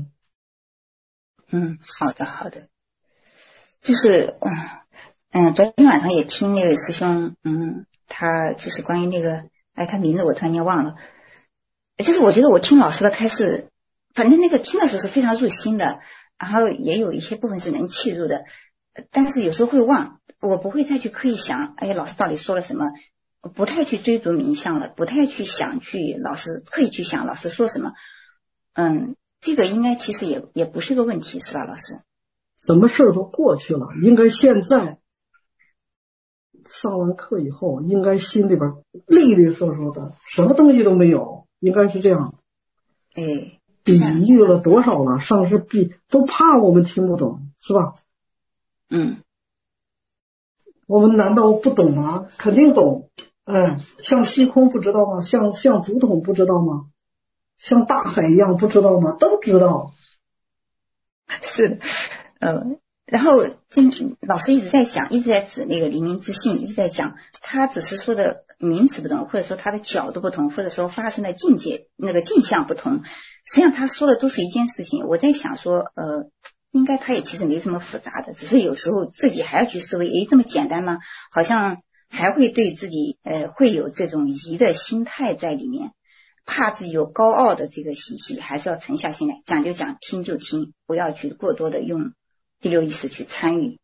好的，就是昨天晚上也听那位师兄，他就是关于那个，他名字我突然间忘了，就是我觉得我听老师的开示，反正那个听的时候是非常入心的，然后也有一些部分是能契入的，但是有时候会忘，我不会再去刻意想，老师到底说了什么，不太去追逐名相了，不太去想去刻意去想老师说什么。这个应该其实也不是个问题，是吧，老师？ 什么事都过去了，应该现在上完课以后，应该心里边利利索索的，什么东西都没有，应该是这样。比喻了多少了？上师都怕我们听不懂，是吧？我们难道不懂吗？肯定懂。像虚空不知道吗？像竹筒不知道吗？像大海一样不知道吗？都知道。 是，然后老师一直在讲，一直在指那个灵明之性，一直在讲，他只是说的名词不同，或者说他的角度不同，或者说发生的境界那个镜像不同，实际上他说的都是一件事情。我在想说，应该他也其实没什么复杂的，只是有时候自己还要去思维，这么简单吗？好像还会对自己会有这种疑的心态在里面。怕自己有高傲的这个习气，还是要沉下心来，讲就讲，听就听，不要去过多的用第六意识去参与。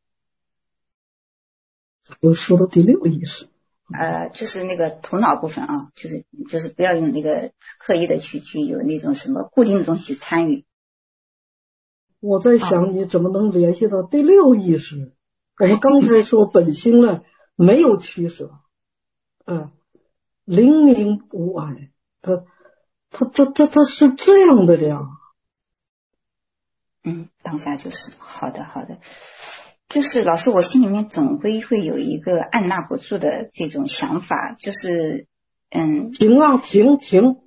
又说到第六意识， 就是那个头脑部分啊，就是不要用那个刻意的去有那种什么固定的东西去参与。 我在想你怎么能联系到第六意识？我们刚才说本心了，没有取舍，灵明无碍。他是这样的呀。 当下就是好的，就是老师，我心里面总归会有一个按捺不住的这种想法，就是停啊，停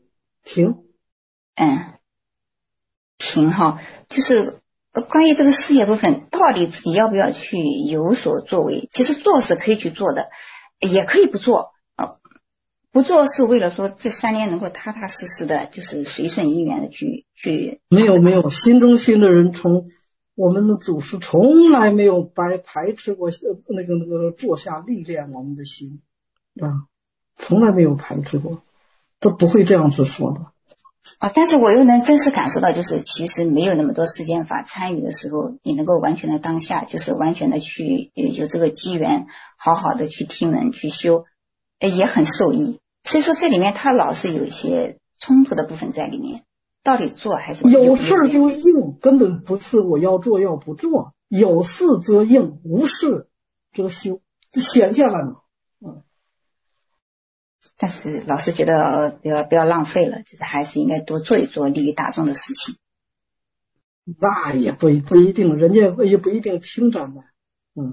哈，就是关于这个事业部分，到底自己要不要去有所作为？其实做是可以去做的，也可以不做。不做是为了说这3年能够踏踏实实的，就是随顺因缘的去。 没有，心中心的人从我们的祖师从来没有排斥过那个坐下历练我们的心从来没有排斥过，都不会这样子说的。 但是我又能真实感受到，就是其实没有那么多时间法参与的时候，你能够完全的当下，就是完全的去有这个机缘，好好的去听闻去修，也很受益。所以说这里面它老是有一些冲突的部分在里面，到底做还是有事就应，根本不是我要做要不做，有事则应，无事则修，显现了嘛。 但是老师觉得不要浪费了，就是还是应该多做一做利益大众的事情。 那也不一定，人家也不一定听咱的。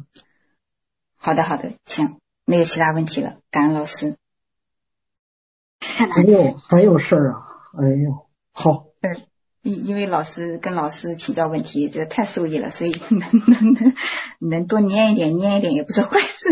好的，行，没有其他问题了，感恩老师。 看来还有事儿啊！哎呦，好。 因为跟老师请教问题，这个太受益了，所以能多念一点也不是坏事。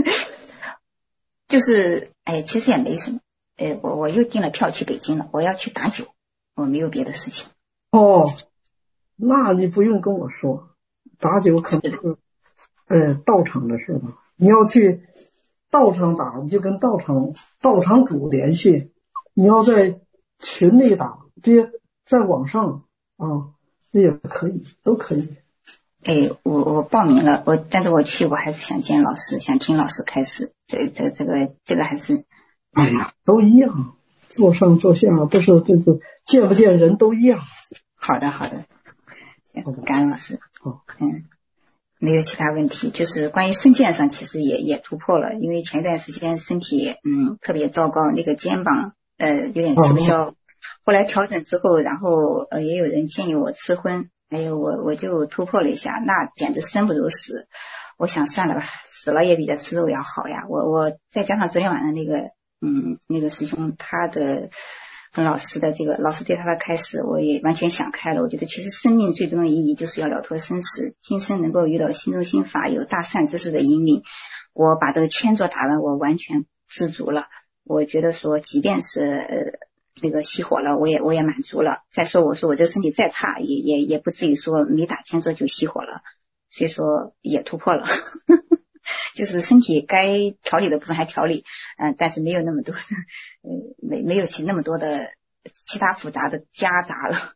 就是其实也没什么。我又订了票去北京了，我要去打酒，我没有别的事情。 哦，那你不用跟我说，打酒可能是道场的事吧。你要去道场打，你就跟道场主联系。你要在群里打，别在网上啊，那也可以，都可以。 我报名了，但是我去，我还是想见老师，想听老师开始。这个还是， 哎呀，都一样，坐上坐下不是这个见不见人都一样。 好的，感恩老师。没有其他问题，就是关于身健上其实也突破了，因为前一段时间身体特别糟糕，那个肩膀有点吃不消，后来调整之后，然后也有人建议我吃荤，还有我就突破了一下，那简直生不如死。我想算了吧，死了也比这吃肉要好呀。我再加上昨天晚上那个师兄他的跟老师的这个老师对他的开示，我也完全想开了。我觉得其实生命最终的意义就是要了脱生死，今生能够遇到心中心法，有大善知识的引领，我把这个千座打完，我完全知足了。我觉得说即便是那个熄火了，我也满足了。再说我说我这个身体再差也不至于说没打千座就熄火了，所以说也突破了就是身体该调理的部分还调理，但是没有那么多的没有那么多的其他复杂的夹杂了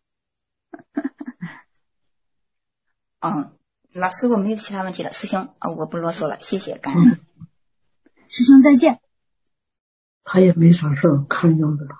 老师我没有其他问题了，师兄我不啰嗦了，谢谢感恩师兄再见。 他也没啥事儿，看样子了。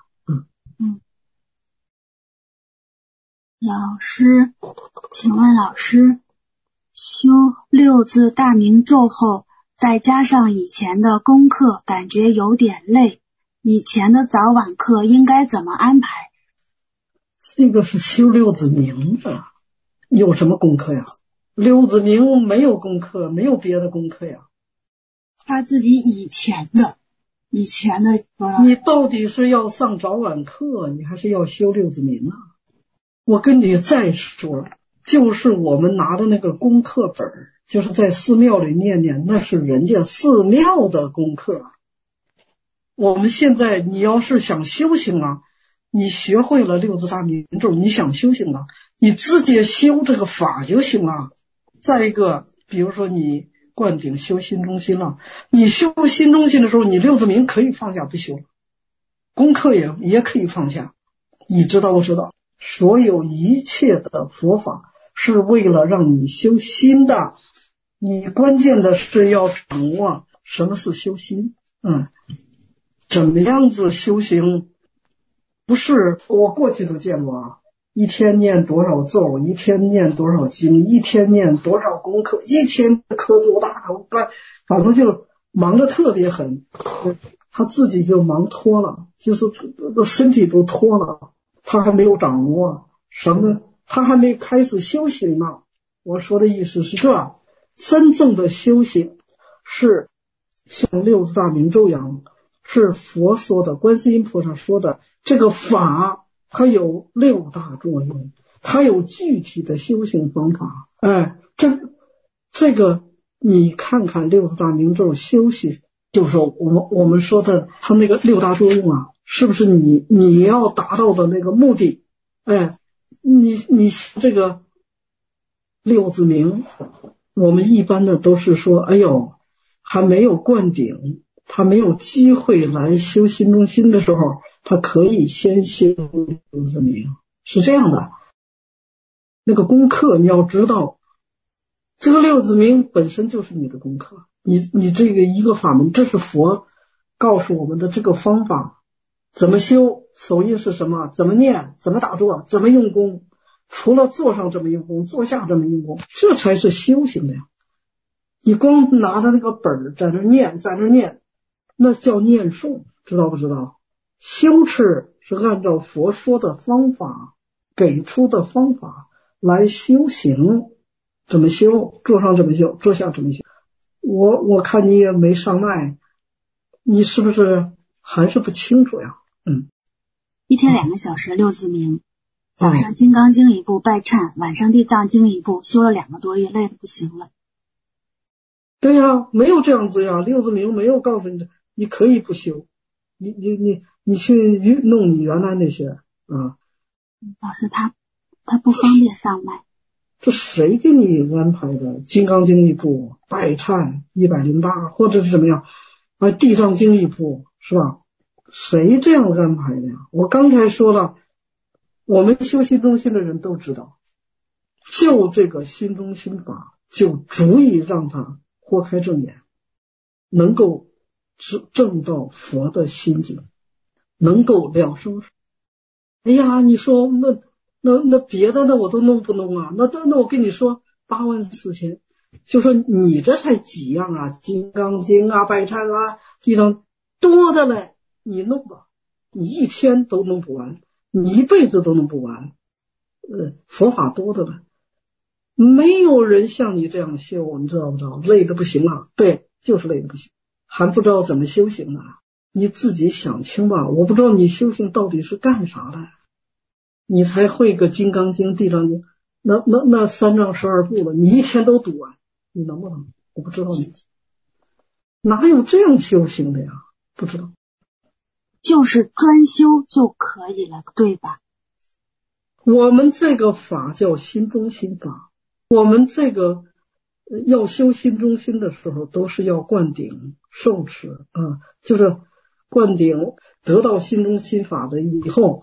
老师，请问老师，修六字大明咒后，再加上以前的功课，感觉有点累。以前的早晚课应该怎么安排？ 这个是修六字明的，有什么功课呀？六字明没有功课，没有别的功课呀。 他自己以前的你到底是要上早晚课，你还是要修六字明啊？我跟你再说，就是我们拿的那个功课本，就是在寺庙里念，那是人家寺庙的功课。我们现在你要是想修行了，你学会了六字大明咒，你想修行了，你直接修这个法就行了。再一个，比如说你灌顶修心中心了，你修心中心的时候，你六字明可以放下不修了，功课也可以放下。你知道不知道？所有一切的佛法是为了让你修心的，你关键的是要掌握什么是修心，怎么样子修行，不是我过去都见过啊，一天念多少咒，一天念多少经，一天念多少功课，一天课多大，反正就忙得特别狠，他自己就忙脱了，就是身体都脱了，他还没有掌握什么，他还没开始修行呢。我说的意思是这，真正的修行是像六字大明咒一样，是佛说的，观世音菩萨说的，这个法它有六大作用，它有具体的修行方法。这个你看看六字大明咒修行，就是说我们说的它那个六大作用啊，是不是你要达到的那个目的？你这个六字明，我们一般的都是说，哎呦，还没有灌顶，他没有机会来修心中心的时候，他可以先修六字明，是这样的。那个功课你要知道，这个六字明本身就是你的功课，你这个一个法门，这是佛告诉我们的这个方法，怎么修，手印是什么，怎么念，怎么打坐，怎么用功，除了坐上这么用功，坐下这么用功，这才是修行的呀。你光拿着那个本在那念，那叫念诵，知道不知道？修持是按照佛说的方法，给出的方法来修行，怎么修，坐上怎么修，坐下怎么修。我看你也没上麦，你是不是还是不清楚呀？ 一天2个小时六字明，早上金刚经一部拜忏，晚上地藏经一部，修了2个多月，累得不行了。 对呀，没有这样子呀，六字明没有告诉你你可以不修，你去弄你原来那些啊。 老师他不方便上麦。 这谁给你安排的？金刚经一部，拜忏108，或者是什么样啊？地藏经一部，是吧？谁这样安排的呀？我刚才说了，我们修心中心的人都知道，就这个心中心法就足以让他豁开正眼，能够证到佛的心境，能够了生死。哎呀，你说那别的我都弄不弄啊？那我跟你说84000，就说你这才几样啊？金刚经啊，拜忏啊，地上多的嘞，你弄吧，你一天都弄不完，你一辈子都弄不完。佛法多的了，没有人像你这样修，你知道不知道？累得不行了，对，就是累得不行，还不知道怎么修行呢。你自己想清吧，我不知道你修行到底是干啥的。你才会个金刚经、地藏经，那3藏12部了，你一天都读完，你能不能？我不知道你哪有这样修行的呀？不知道， 就是专修就可以了，对吧？ 我们这个法叫心中心法，我们这个要修心中心的时候，都是要灌顶受持啊，就是灌顶得到心中心法的以后。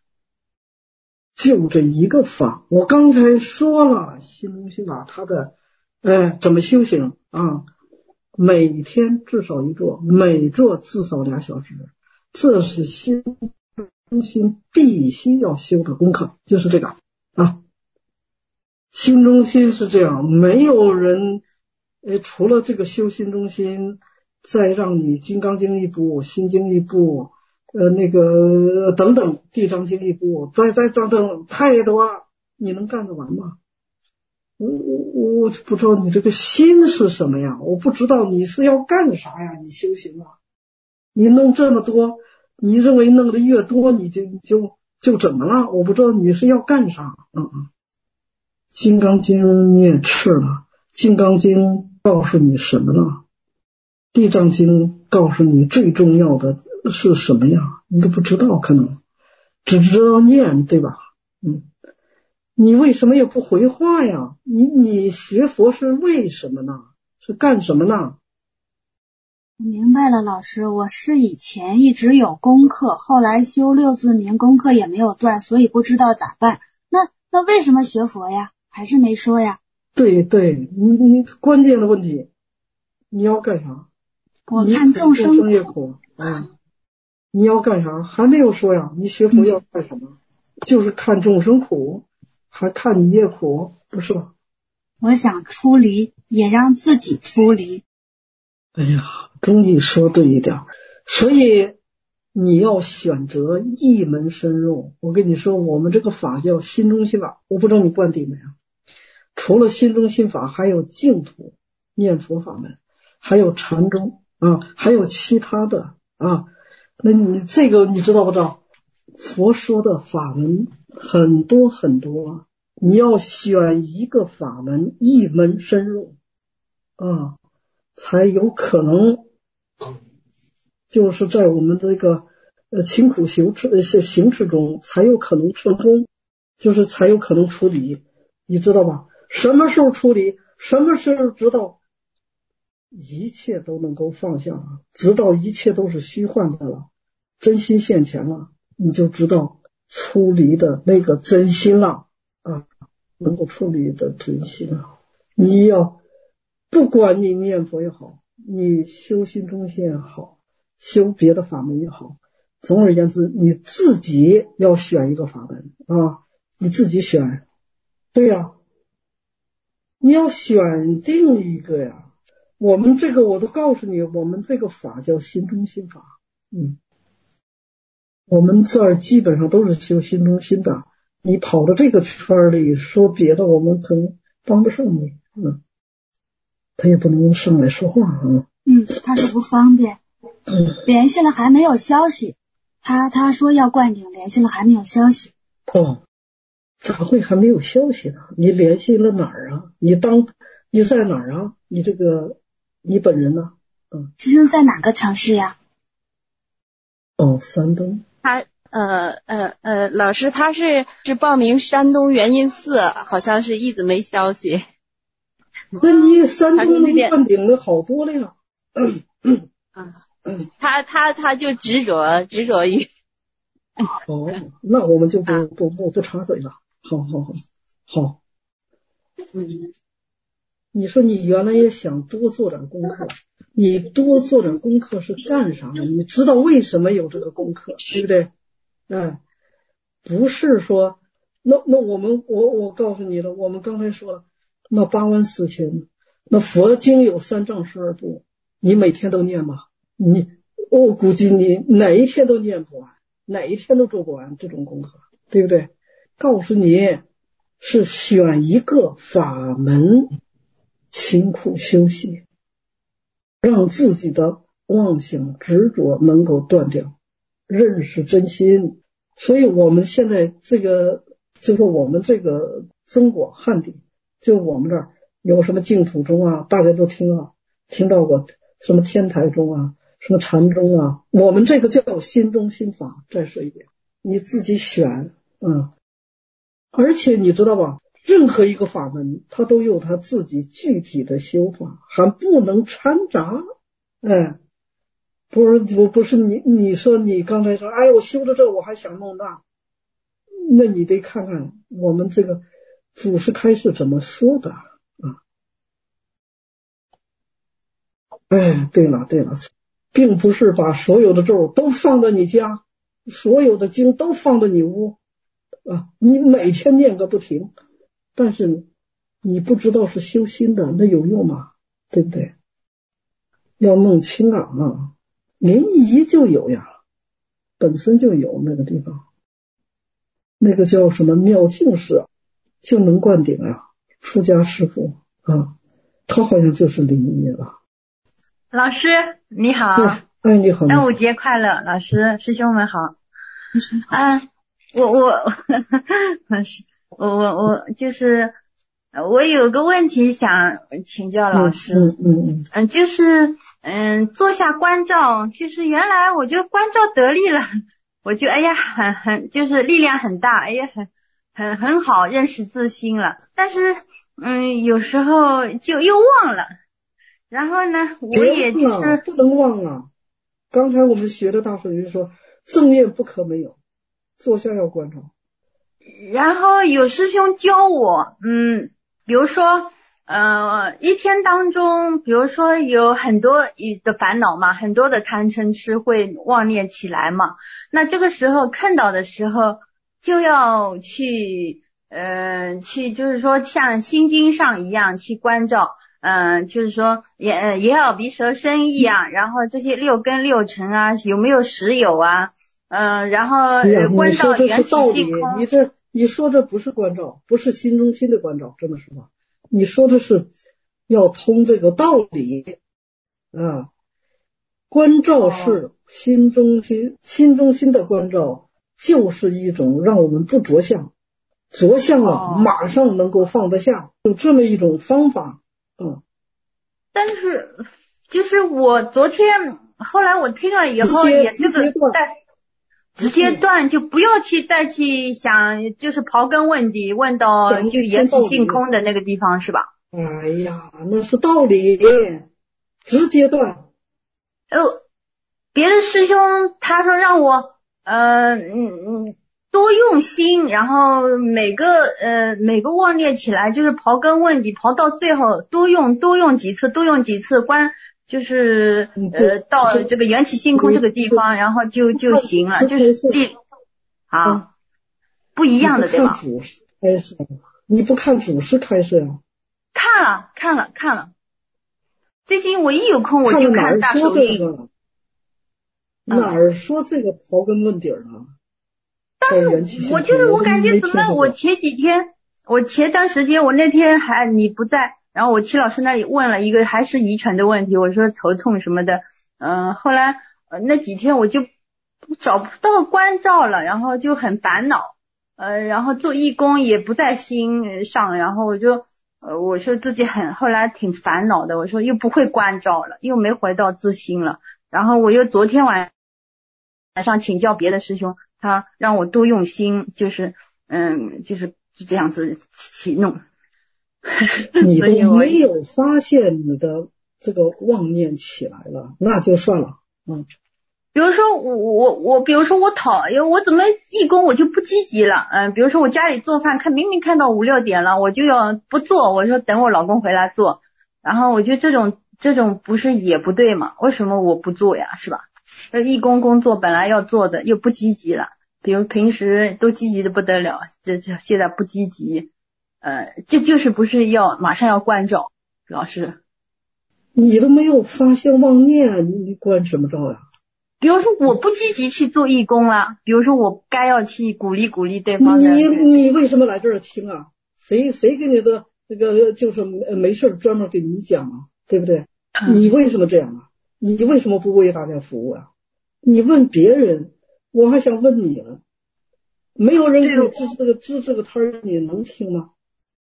就这一个法，我刚才说了，心中心法它的怎么修行啊？每天至少一座，每座至少2小时，这是心中心必须要修的功课，就是这个啊。心中心是这样，没有人除了这个修心中心，再让你金刚经一部，心经一部。那个等等，地藏经一部，再等等，太多了，你能干得完吗？我不知道你这个心是什么呀？我不知道你是要干啥呀？你修行啊？你弄这么多，你认为弄得越多，你就怎么了？我不知道你是要干啥。金刚经你也吃了，金刚经告诉你什么了？地藏经告诉你最重要的是什么呀？你都不知道，可能只知道念，对吧？你为什么也不回话呀？你学佛是为什么呢？是干什么呢？ 我明白了，老师，我是以前一直有功课，后来修六字明功课也没有断，所以不知道咋办。那为什么学佛呀？还是没说呀？ 对，你关键的问题，你要干啥？ 我看众生也苦啊。你要干啥？还没有说呀。你学佛要干什么？就是看众生苦，还看你也苦，不是吧？ 我想出离，也让自己出离。 哎呀，终于说对一点。所以你要选择一门深入。我跟你说，我们这个法叫心中心法，我不知道你灌顶没有。除了心中心法，还有净土念佛法门，还有禅宗啊，还有其他的啊。那你这个你知道不知道？佛说的法门很多很多，你要选一个法门，一门深入啊，才有可能，就是在我们这个勤苦行持中才有可能成功，就是才有可能出离，你知道吧？什么时候出离？什么时候知道一切都能够放下，直到一切都是虚幻的了，真心现前了，你就知道出离的那个真心了啊，能够出离的真心了。你要不管你念佛也好，你修心中心也好，修别的法门也好，总而言之，你自己要选一个法门啊，你自己选。对呀，你要选定一个呀。我们这个我都告诉你，我们这个法叫心中心法。我们这儿基本上都是修心中心的。你跑到这个圈里说别的，我们可能帮不上你。他也不能上来说话啊。 他是不方便。联系了还没有消息。 他说要灌顶，联系了还没有消息。 哦，咋会还没有消息呢？你联系了哪儿啊？你在哪儿啊？你本人呢？ 师兄在哪个城市呀？ 哦，山东。 他老师他是报名山东元音寺，好像是一直没消息。 那你山东能灌顶的好多了呀。 他就执着于。 哦，那我们就不插嘴了。好。你说你原来也想多做点功课，你多做点功课是干啥呢？你知道为什么有这个功课，对不对？不是说那我告诉你了，我们刚才说了，那84000，那佛经有3藏12部，你每天都念吗？我估计你哪一天都念不完，哪一天都做不完这种功课，对不对？告诉你是选一个法门勤苦修习，让自己的妄想执着能够断掉，认识真心。所以我们现在这个就是我们这个中国汉地，就我们这儿有什么净土宗啊，大家都听到过什么天台宗啊，什么禅宗啊，我们这个叫心中心法。再说一遍，你自己选。而且你知道吧，任何一个法门它都有它自己具体的修法，还不能掺杂。不是你说你刚才说，我修着这我还想弄那你得看看我们这个祖师开示怎么说的啊。对了，并不是把所有的咒都放到你家，所有的经都放到你屋你每天念个不停，但是你不知道是修心的，那有用吗？对不对？要弄清临沂就有呀，本身就有那个地方，那个叫什么妙净寺，就能灌顶呀，出家师父他好像就是临沂了。 老师你好。 你好。 端午节快乐，老师师兄们好。我就是我有个问题想请教老师。就是坐下关照，就是原来我就关照得力了，我就很就是力量很大，很好，认识自心了。但是有时候就又忘了，然后呢我也就是不能忘刚才我们学的大水云说正念不可没有，坐下要关照。 然后有师兄教我比如说一天当中，比如说有很多的烦恼嘛，很多的贪嗔痴会妄念起来嘛，那这个时候看到的时候就要去就是说像心经上一样去关照，就是说也要鼻舌身意然后这些6根6尘有没有实有然后关照缘起性空。 你说这不是关照，不是心中心的关照，这么说吧，你说的是要通这个道理关照是心中心，心中心的关照就是一种让我们不着相，着相马上能够放得下，有这么一种方法。 但是就是我昨天后来我听了以后也是直接断，就不要再去想就是刨根问底问到就缘起性空的那个地方是吧？ 那是道理，直接断。 别的师兄他说让我多用心，然后每个妄念起来就是刨根问底，刨到最后多用几次就是到这个缘起性空这个地方，然后就行了，就是不一样的对吧？ 你不看祖师开示看了。最近我一有空我就看大手印。 哪儿说这个刨根问底了？ 但是我感觉怎么我前段时间我那天你不在，然后我齐老师那里问了一个还是遗传的问题，我说头痛什么的，后来那几天我就找不到关照了，然后就很烦恼，然后做义工也不在心上，然后我说自己后来挺烦恼的，我说又不会关照了，又没回到自心了，然后我又昨天晚上请教别的师兄，他让我多用心，就是这样子去弄。 你都没有发现你的这个妄念起来了，那就算了。 比如说比如说我怎么义工我就不积极了，比如说我家里做饭明明看到5、6点了，我就要不做，我说等我老公回来做，然后我觉得这种不是也不对吗？为什么我不做呀，是吧？义工工作本来要做的又不积极了，比如平时都积极的不得了，这现在不积极，这就是不是马上要关照老师？ 你都没有发现妄念，你关什么照呀？ 比如说我不积极去做义工了，比如说我该要去鼓励对方的。 你为什么来这儿听啊？谁给你的这个就是没事专门给你讲啊，对不对？你为什么这样啊？你为什么不为大家服务啊？你问别人，我还想问你了，没有人给你支这个摊儿，你能听吗？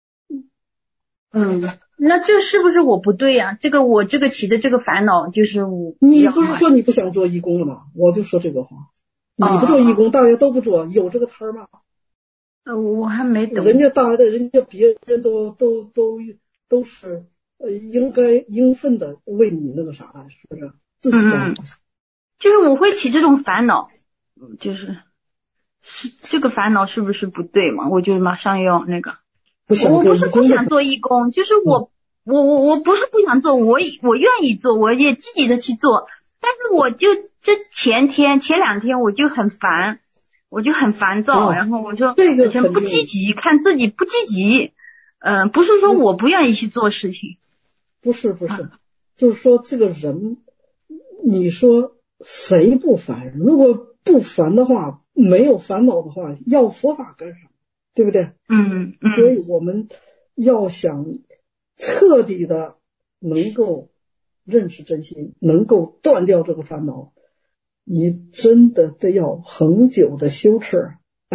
那这是不是我不对呀？我起的这个烦恼就是你不是说你不想做义工了吗？我就说这个话，你不做义工，大家都不做，有这个摊儿吗？ 我还没懂。 人家别人都是应分的为你那个啥，是不是？自己就是我会起这种烦恼，是这个烦恼是不是不对嘛？我就马上要那个。我不是不想做义工，就是我不是不想做，我愿意做，我也积极的去做，但是我就前2天我就很烦，我就很烦躁，然后我说不积极，看自己不积极，不是说我不愿意去做事情， 不是，就是说这个人，你说谁不烦？如果不烦的话，没有烦恼的话，要佛法干什么？对不对？所以我们要想彻底的能够认识真心，能够断掉这个烦恼，你真的得要恒久的修持。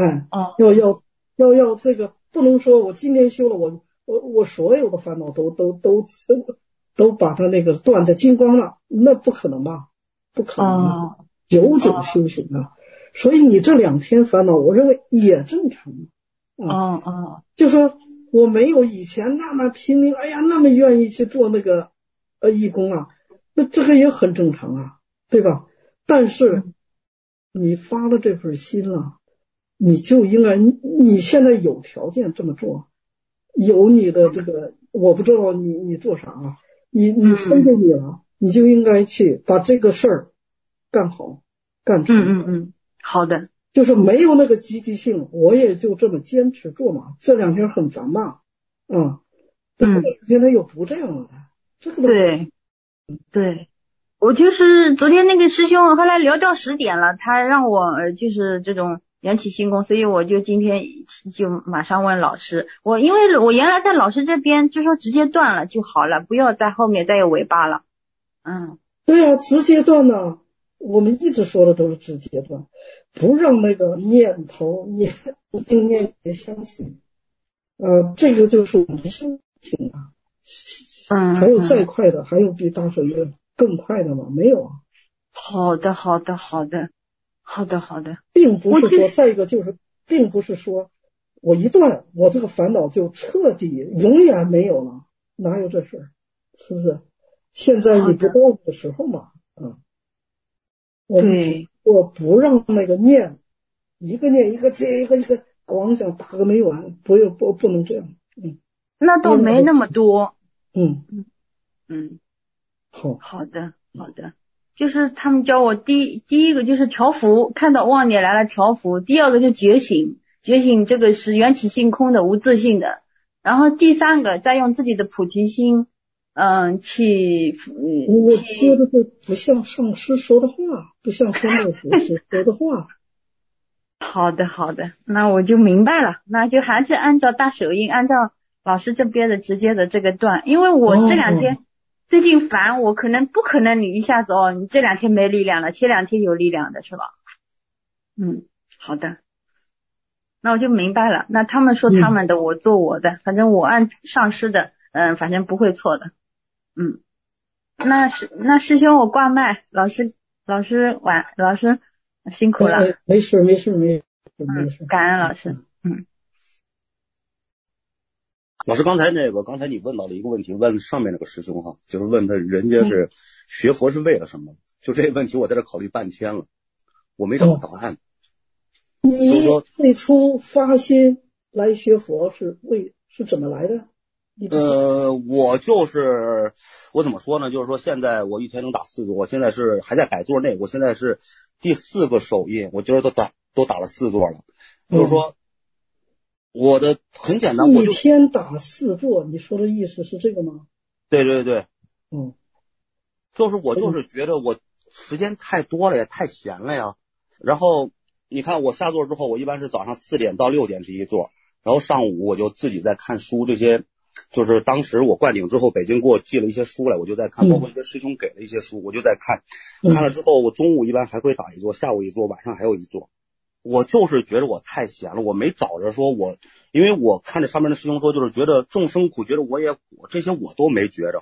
要这个，不能说我今天修了，我所有的烦恼都把它那个断得精光了，那不可能吧？不可能久久修行啊。所以你这2天烦恼，我认为也正常。就说我没有以前那么拼命，那么愿意去做那个义工啊，那这个也很正常啊，对吧？但是你发了这份心了，你就应该，你现在有条件这么做，有你的这个，我不知道你做啥啊，你分给你了，你就应该去把这个事儿干好干成。 好的。 就是没有那个积极性，我也就这么坚持做嘛。这2天很烦嘛，现在又不这样了，这个对，我就是昨天那个师兄后来聊到10点了，他让我就是这种缘起性功，所以我就今天就马上问老师，因为我原来在老师这边就说直接断了就好了，不要在后面再有尾巴了。 对啊，直接断呢，我们一直说的都是直接断。不让那个念头念也相信，这个就是我们修行啊。还有再快的，还有比大水月更快的吗？没有啊。 好的。 并不是说，再一个就是，并不是说我一断，我这个烦恼就彻底永远没有了，哪有这事？是不是？现在你不到的时候嘛，我不让那个念一个接一个光想打个没完，不能这样。 那倒没那么多。好的。就是他们教我第一个就是调伏，看到妄念来了调伏，第2个就觉醒这个是缘起性空的无自性的，然后第3个再用自己的菩提心我说的这不像上师说的话，不像三代祖师说的话。 好的，那我就明白了，那就还是按照大手印，按照老师这边的直接的这个断，因为我这2天最近烦，我不可能你一下子你这2天没力量了，前2天有力量的是吧？ 好的，那我就明白了。那他们说他们的，我做我的，反正我按上师的，反正不会错的。那师兄我挂麦，老师辛苦了。 没事。 感恩老师。 老师，刚才你问到了一个问题，问上面那个师兄哈，就是问他人家是学佛是为了什么？就这个问题我在这考虑半天了，我没找到答案。 你最初发心来学佛是怎么来的？ 我怎么说呢？就是说现在我一天能打4座，我现在是还在百座内，我现在是第4个手印，我今儿都打了4座了。就是说我的很简单， 一天打4座，你说的意思是这个吗？ 对。就是我就是觉得我时间太多了，也太闲了呀。然后你看我下座之后，我一般是早上4点到6点这一座，然后上午我就自己在看书，这些就是当时我灌顶之后，北京给我寄了一些书来，我就在看，包括一些师兄给了一些书，我就在看。看了之后，我中午一般还会打1座，下午1座，晚上还有1座。我就是觉得我太闲了，我没找着说因为我看着上面的师兄说，就是觉得众生苦，觉得我也苦，这些我都没觉着。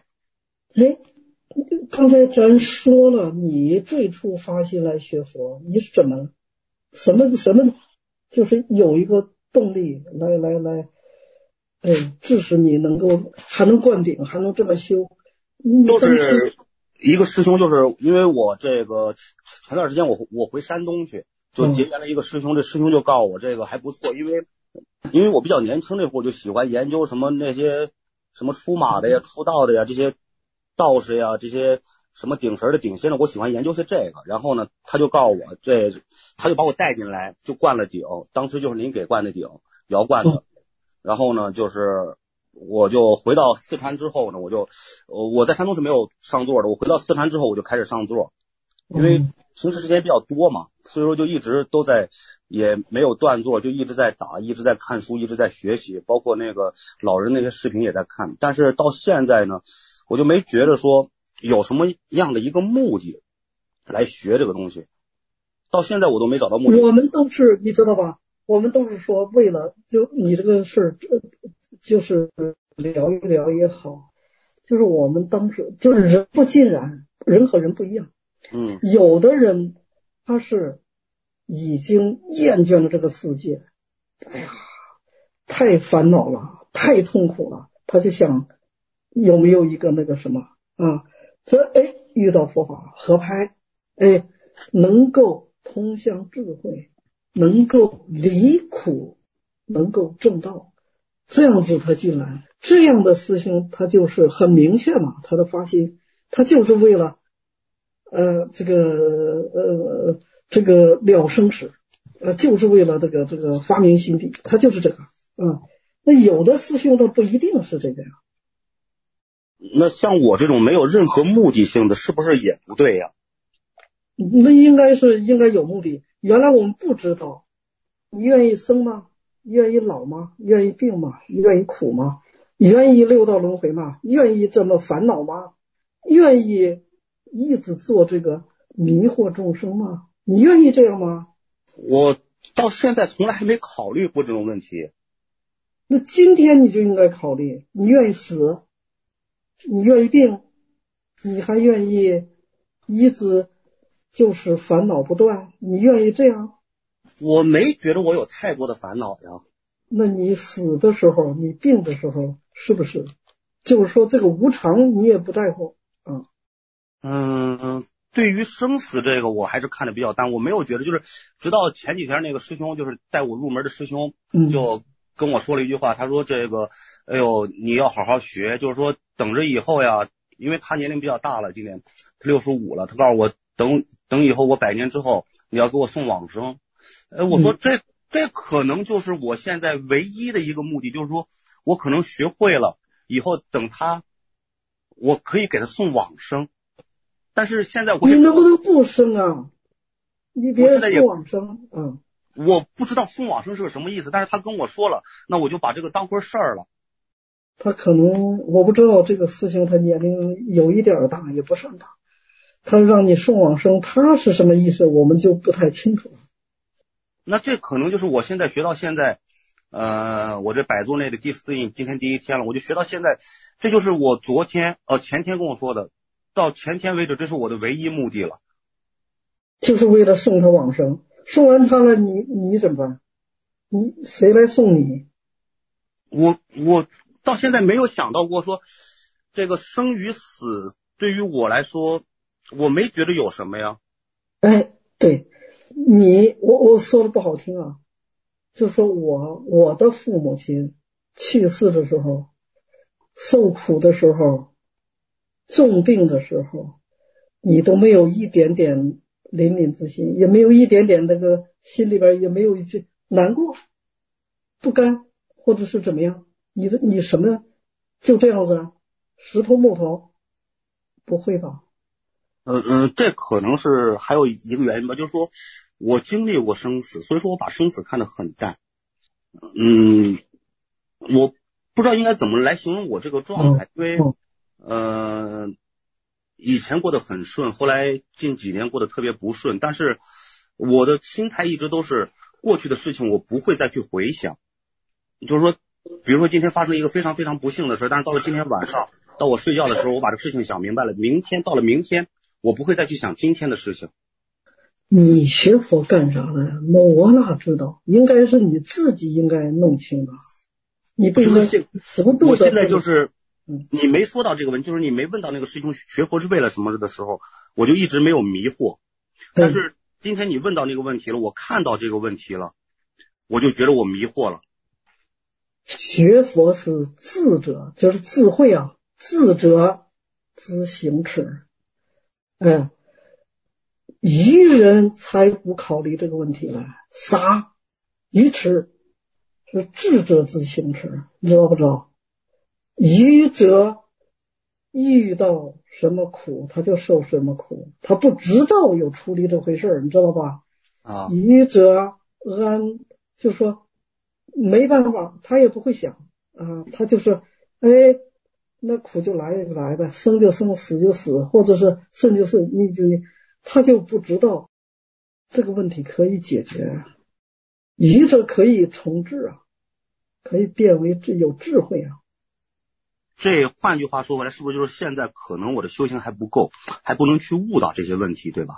刚才咱说了，你最初发心来学佛，你是什么就是有一个动力来致使你能够还能灌顶，还能这么修。 就是一个师兄，就是因为我这个前段时间我回山东去，就结缘了一个师兄，这师兄就告诉我这个还不错，因为我比较年轻那会儿就喜欢研究什么那些什么出马的呀、出道的呀，这些道士呀，这些什么顶神的、顶仙的，我喜欢研究些这个。然后呢，他就告诉我他就把我带进来，就灌了顶，当时就是您给灌的顶，摇灌的。然后呢，就是我就回到四川之后呢，我在山东是没有上座的，我回到四川之后我就开始上座，因为平时时间比较多嘛，所以说就一直都在，也没有断座，就一直在打，一直在看书，一直在学习，包括那个老人那些视频也在看。但是到现在呢，我就没觉得说有什么样的一个目的来学这个东西，到现在我都没找到目的。 我们都是你知道吧，我们都是说为了就你这个事儿，就是聊一聊也好，就是我们当时就是人不尽然，人和人不一样。有的人他是已经厌倦了这个世界，哎呀，太烦恼了，太痛苦了，他就想有没有一个那个什么啊，遇到佛法合拍，能够通向智慧，能够离苦，能够正道，这样子他进来，这样的师兄他就是很明确嘛，他的发心他就是为了这个了生死，就是为了这个发明心地，他就是这个那有的师兄他不一定是这个呀。 那像我这种没有任何目的性的，是不是也不对呀？ 那应该有目的。原来我们不知道，你愿意生吗？愿意老吗？愿意病吗？愿意苦吗？愿意六道轮回吗？愿意这么烦恼吗？愿意一直做这个迷惑众生吗？你愿意这样吗？ 我到现在从来还没考虑过这种问题。 那今天你就应该考虑，你愿意死，你愿意病，你还愿意一直就是烦恼不断，你愿意这样？ 我没觉得我有太多的烦恼呀。 那你死的时候，你病的时候，是不是就是说这个无常你也不在乎啊？ 对于生死这个我还是看得比较淡，我没有觉得，就是直到前几天那个师兄，就是带我入门的师兄就跟我说了一句话，他说这个哎呦你要好好学，就是说等着以后呀，因为他年龄比较大了，今年他65了，他告诉我等以后我100年之后你要给我送往生。我说这可能就是我现在唯一的一个目的，就是说我可能学会了以后等我可以给他送往生。但是现在你能不能不生啊？你别送往生。 我不知道送往生是个什么意思，但是他跟我说了，那我就把这个当回事儿了。 他可能我不知道这个师兄他年龄有一点大，也不算大，他让你送往生，他是什么意思我们就不太清楚了。 那这可能就是我现在学到现在，我这百座内的第4印，今天第1天了，我就学到现在，这就是我前天跟我说的，到前天为止，这是我的唯一目的了， 就是为了送他往生。送完他了，你怎么办？谁来送你？ 我到现在没有想到过说，这个生与死对于我来说，我没觉得有什么呀。 哎，对，我说的不好听啊，就是说我的父母亲去世的时候，受苦的时候，重病的时候，你都没有一点点怜悯之心，也没有一点点那个心里边也没有一些难过、不甘，或者是怎么样？你什么就这样子啊？石头木头？不会吧？ 这可能是还有一个原因吧，就是说我经历过生死，所以说我把生死看得很淡。我不知道应该怎么来形容我这个状态，因为以前过得很顺，后来近几年过得特别不顺，但是我的心态一直都是过去的事情我不会再去回想，就是说比如说今天发生一个非常非常不幸的事，但是到了今天晚上，到我睡觉的时候，我把这个事情想明白了，到了明天我不会再去想今天的事情。 你学佛干啥的？我哪知道？应该是你自己应该弄清的。你不应该什么我现在就是你没说到这个问题，就是你没问到那个师兄学佛是为了什么的时候，我就一直没有迷惑。但是今天你问到那个问题了，我看到这个问题了，我就觉得我迷惑了。 学佛是智者，就是智慧啊，智者之行持。愚人才不考虑这个问题了，傻愚痴是智者之行持，你知道不知道？愚者遇到什么苦他就受什么苦，他不知道有处理这回事，你知道吧？愚者就说没办法，他也不会想啊，他就是那苦就来呗，生就生，死就死，或者是顺就顺，他就不知道这个问题可以解决。愚者可以重智啊，可以变为有智慧啊。 这换句话说回来，是不是就是现在可能我的修行还不够，还不能去悟到这些问题，对吧？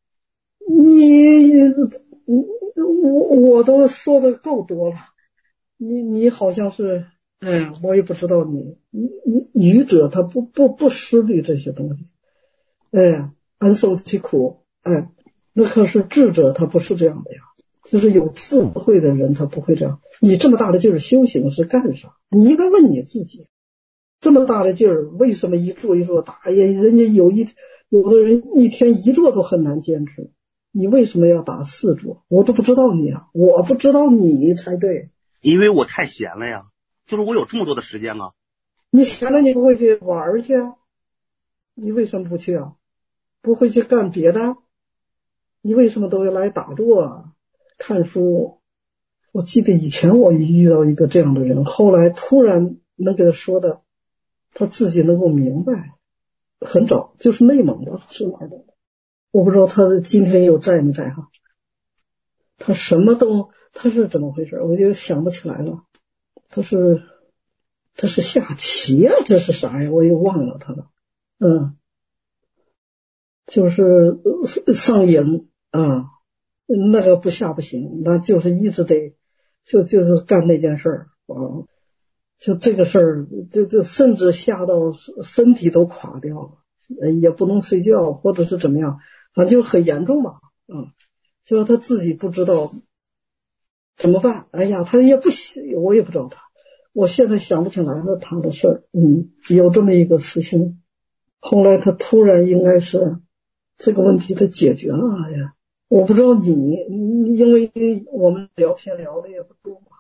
我都说的够多了，你好像是我也不知道你愚者他不思虑这些东西，安受其苦，那可是智者他不是这样的呀，就是有智慧的人他不会这样。你这么大的劲儿修行是干啥？你应该问你自己，这么大的劲儿为什么一座打？人家有的人一天1座都很难坚持，你为什么要打4座？我都不知道你啊，我不知道你才对。 因为我太闲了呀，就是我有这么多的时间啊。 你闲了你不会去玩去啊？你为什么不去啊？不会去干别的？你为什么都要来打坐啊？看书？我记得以前我遇到一个这样的人，后来突然能给他说的，他自己能够明白。很早就是内蒙的，是哪儿的？我不知道他今天又在没在哈？他什么都，他是怎么回事？我就想不起来了。他是下棋啊，这是啥呀？我也忘了他了。就是上瘾啊，那个不下不行，那就是一直得就是干那件事儿啊。就这个事儿，就甚至下到身体都垮掉了，也不能睡觉，或者是怎么样，反正就很严重吧。就是他自己不知道怎么办。哎呀，他也不我也不知道他，我现在想不起来了他的事儿。有这么一个师兄，后来他突然应该是这个问题他解决了。哎呀，我不知道你因为我们聊天聊的也不多嘛。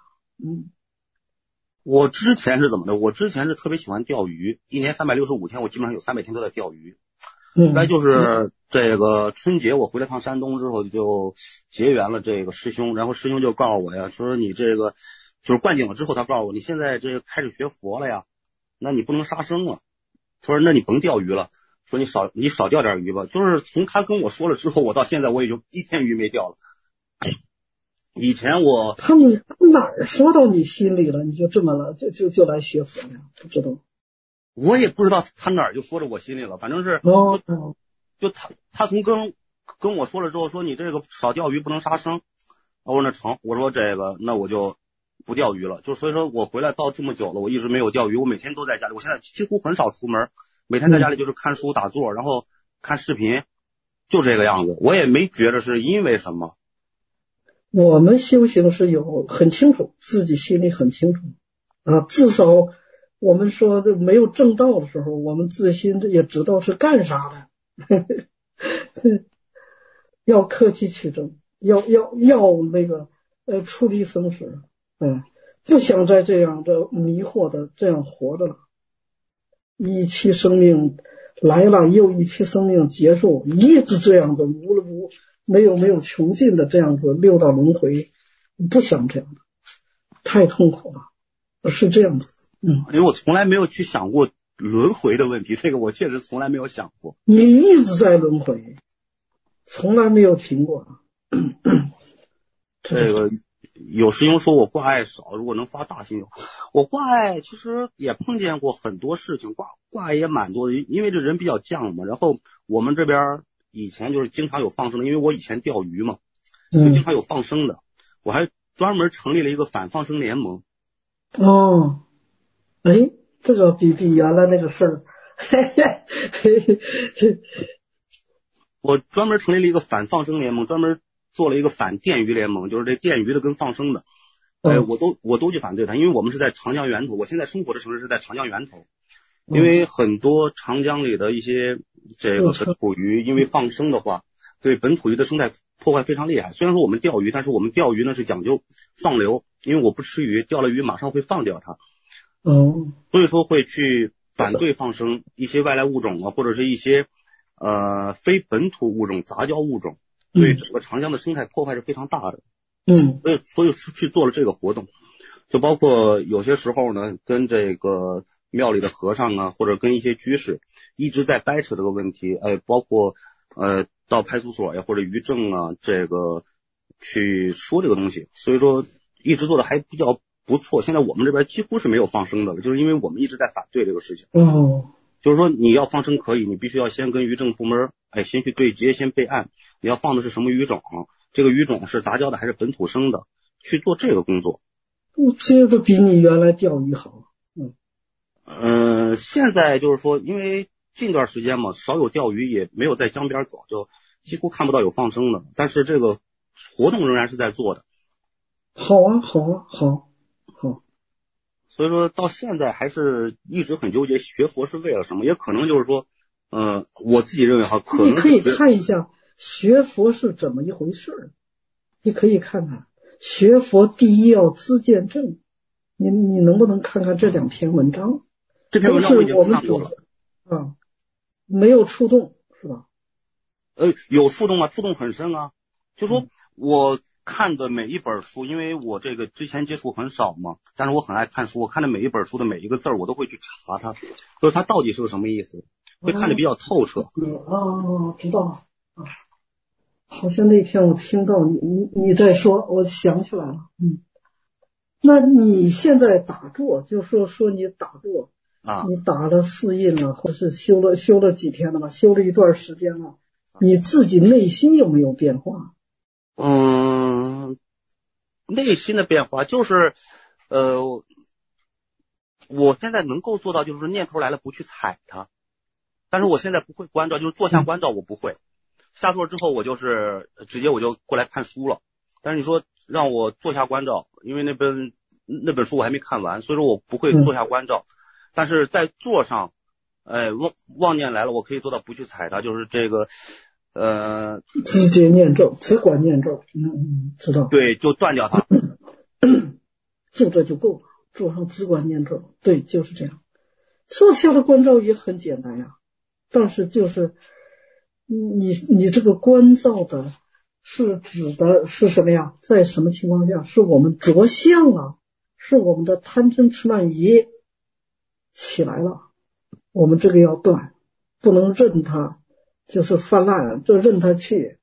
我之前是怎么的？我之前是特别喜欢钓鱼，一年365天，我基本上有300天都在钓鱼。那就是这个春节我回了趟山东之后，就结缘了这个师兄，然后师兄就告诉我呀，说你这个就是灌顶了之后，他告诉我你现在这个开始学佛了呀，那你不能杀生了。他说那你甭钓鱼了，说你少钓点鱼吧。就是从他跟我说了之后，我到现在我也就1天鱼没钓了。 以前他们哪儿说到你心里了，你就这么了，就来学佛呀？不知道， 我也不知道他哪儿就说着我心里了，反正是就他从跟我说了之后，说你这个少钓鱼不能杀生，我说那成，我说这个那我就不钓鱼了。就所以说我回来到这么久了，我一直没有钓鱼，我每天都在家里，我现在几乎很少出门，每天在家里就是看书打坐，然后看视频，就这个样子。我也没觉得是因为什么。 我们修行是有很清楚，自己心里很清楚啊，至少我们说没有正道的时候，我们自心也知道是干啥的。要克己起正，要那个出离生死，不想再这样的迷惑的这样活着了。一期生命来了，又一期生命结束，一直这样子没有穷尽的这样子六道轮回，不想这样的，太痛苦了，是这样的。 因为我从来没有去想过轮回的问题，这个我确实从来没有想过。 你一直在轮回，从来没有停过。 这个有师兄说我挂碍少，如果能发大心，我挂碍其实也碰见过很多事情，挂碍也蛮多的，因为这人比较犟嘛。然后我们这边以前就是经常有放生的，因为我以前钓鱼嘛，就经常有放生的，我还专门成立了一个反放生联盟。 哦，哎，这个比原来那个事儿， 我专门成立了一个反放生联盟，专门做了一个反电鱼联盟，就是这电鱼的跟放生的，我都去反对它，因为我们是在长江源头，我现在生活的城市是在长江源头，因为很多长江里的一些这个本土鱼，因为放生的话，对本土鱼的生态破坏非常厉害。虽然说我们钓鱼，但是我们钓鱼呢是讲究放流，因为我不吃鱼，钓了鱼马上会放掉它，所以说会去反对放生一些外来物种啊，或者是一些非本土物种、杂交物种，对整个长江的生态破坏是非常大的。所以去做了这个活动，就包括有些时候呢，跟这个庙里的和尚啊，或者跟一些居士一直在掰扯这个问题，包括到派出所呀或者渔政啊，这个去说这个东西，所以说一直做的还比较不错。现在我们这边几乎是没有放生的了，就是因为我们一直在反对这个事情。就是说你要放生可以，你必须要先跟渔政部门先去对接，先备案，你要放的是什么鱼种，这个鱼种是杂交的还是本土生的，去做这个工作。 我觉得比你原来钓鱼好。 现在就是说因为近段时间嘛，少有钓鱼，也没有在江边走，就几乎看不到有放生的，但是这个活动仍然是在做的。 好。 所以说到现在还是一直很纠结，学佛是为了什么？也可能就是说我自己认为可能你可以看一下学佛是怎么一回事，你可以看看学佛第一要知见正，你能不能看看这2篇文章？ 这篇文章我已经看过了。 没有触动是吧？ 有触动啊，触动很深啊。就说我看的每一本书，因为我这个之前接触很少嘛，但是我很爱看书，我看的每一本书的每一个字我都会去查它，就是它到底是个什么意思，会看得比较透彻。 知道了。好像那天我听到你在说，我想起来了。那你现在打坐，就说你打坐你打了4印了，或是修了几天了吧？修了一段时间了，你自己内心有没有变化？ 内心的变化就是我现在能够做到，就是念头来了不去踩它，但是我现在不会关照，就是坐下关照我不会，下座之后我就是直接我就过来看书了。但是你说让我坐下关照，因为那本书我还没看完，所以说我不会坐下关照。但是在座上妄念来了，我可以做到不去踩它，就是这个直接念咒，只管念咒。知道。 对，就断掉它。 就这就够了，坐上只管念咒。对，就是这样。坐下的关照也很简单呀，但是就是你这个关照的是指的是什么呀？在什么情况下？是我们着相啊，是我们的贪嗔痴慢疑起来了，我们这个要断，不能任它就是泛滥，就任它去，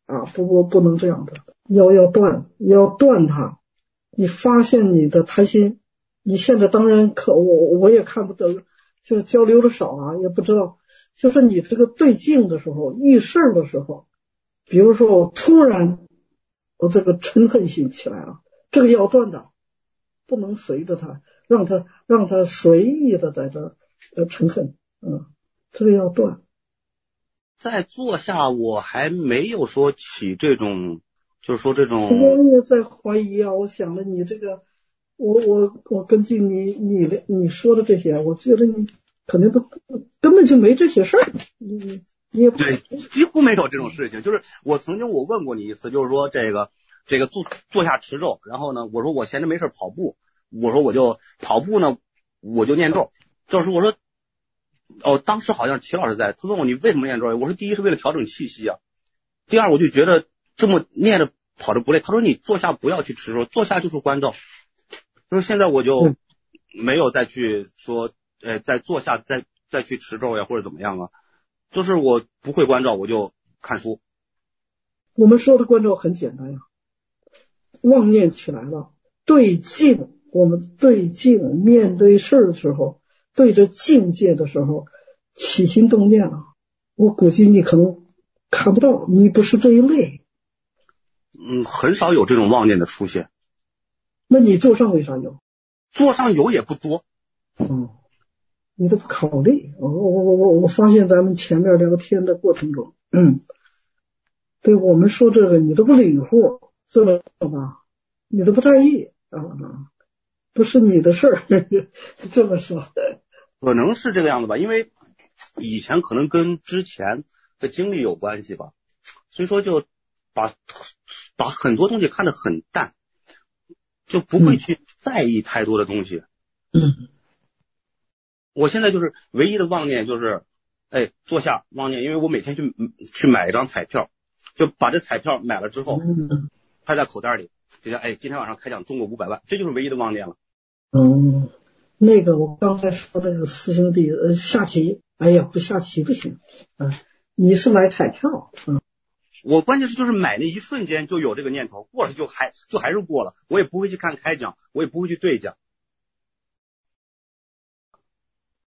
啊，不能这样的，要断它。你发现你的贪心，你现在当然我也看不得，就交流的少啊，也不知道，就是你这个对境的时候，遇事的时候，比如说我突然我这个嗔恨心起来了，这个要断的，不能随着它，让它随意的在这嗔恨，这个要断。 在坐下我还没有说起这种，就是说这种。 我也在怀疑啊，我想了你这个，我根据你说的这些，我觉得你肯定都根本就没这些事儿，你也对，几乎没有这种事情。就是我曾经问过你一次，就是说这个坐下持咒，然后呢，我说我闲着没事跑步，我说我就跑步呢，我就念咒。就是我说，当时好像齐老师在，他问我你为什么念咒？我说第一是为了调整气息啊，第二我就觉得这么念着跑着不累。他说你坐下不要去持咒，坐下就是关照。就是现在我就没有再去说，再坐下再去持咒呀或者怎么样啊，就是我不会关照我就看书。 我们说的关照很简单呀，妄念起来了，对境，我们对境面对事的时候，对着境界的时候起心动念了，我估计你可能看不到，你不是这一类。 很少有这种妄念的出现。 那你座上为啥有？ 座上有也不多。 你都不考虑。我发现咱们前面聊天的过程中，对我们说这个你都不理会，这么吧，你都不在意啊，不是你的事儿，这么说。 可能是这个样子吧，因为以前可能跟之前的经历有关系吧，所以说就把很多东西看得很淡，就不会去在意太多的东西。我现在就是唯一的妄念就是坐下妄念，因为我每天去买一张彩票，就把这彩票买了之后拍在口袋里，就像今天晚上开奖中过500万，这就是唯一的妄念了。 那个我刚才说那个师兄弟下棋，不下棋不行，你是买彩票。 我关键是就是买那一瞬间就有这个念头，过了就还是过了，我也不会去看开奖，我也不会去兑奖，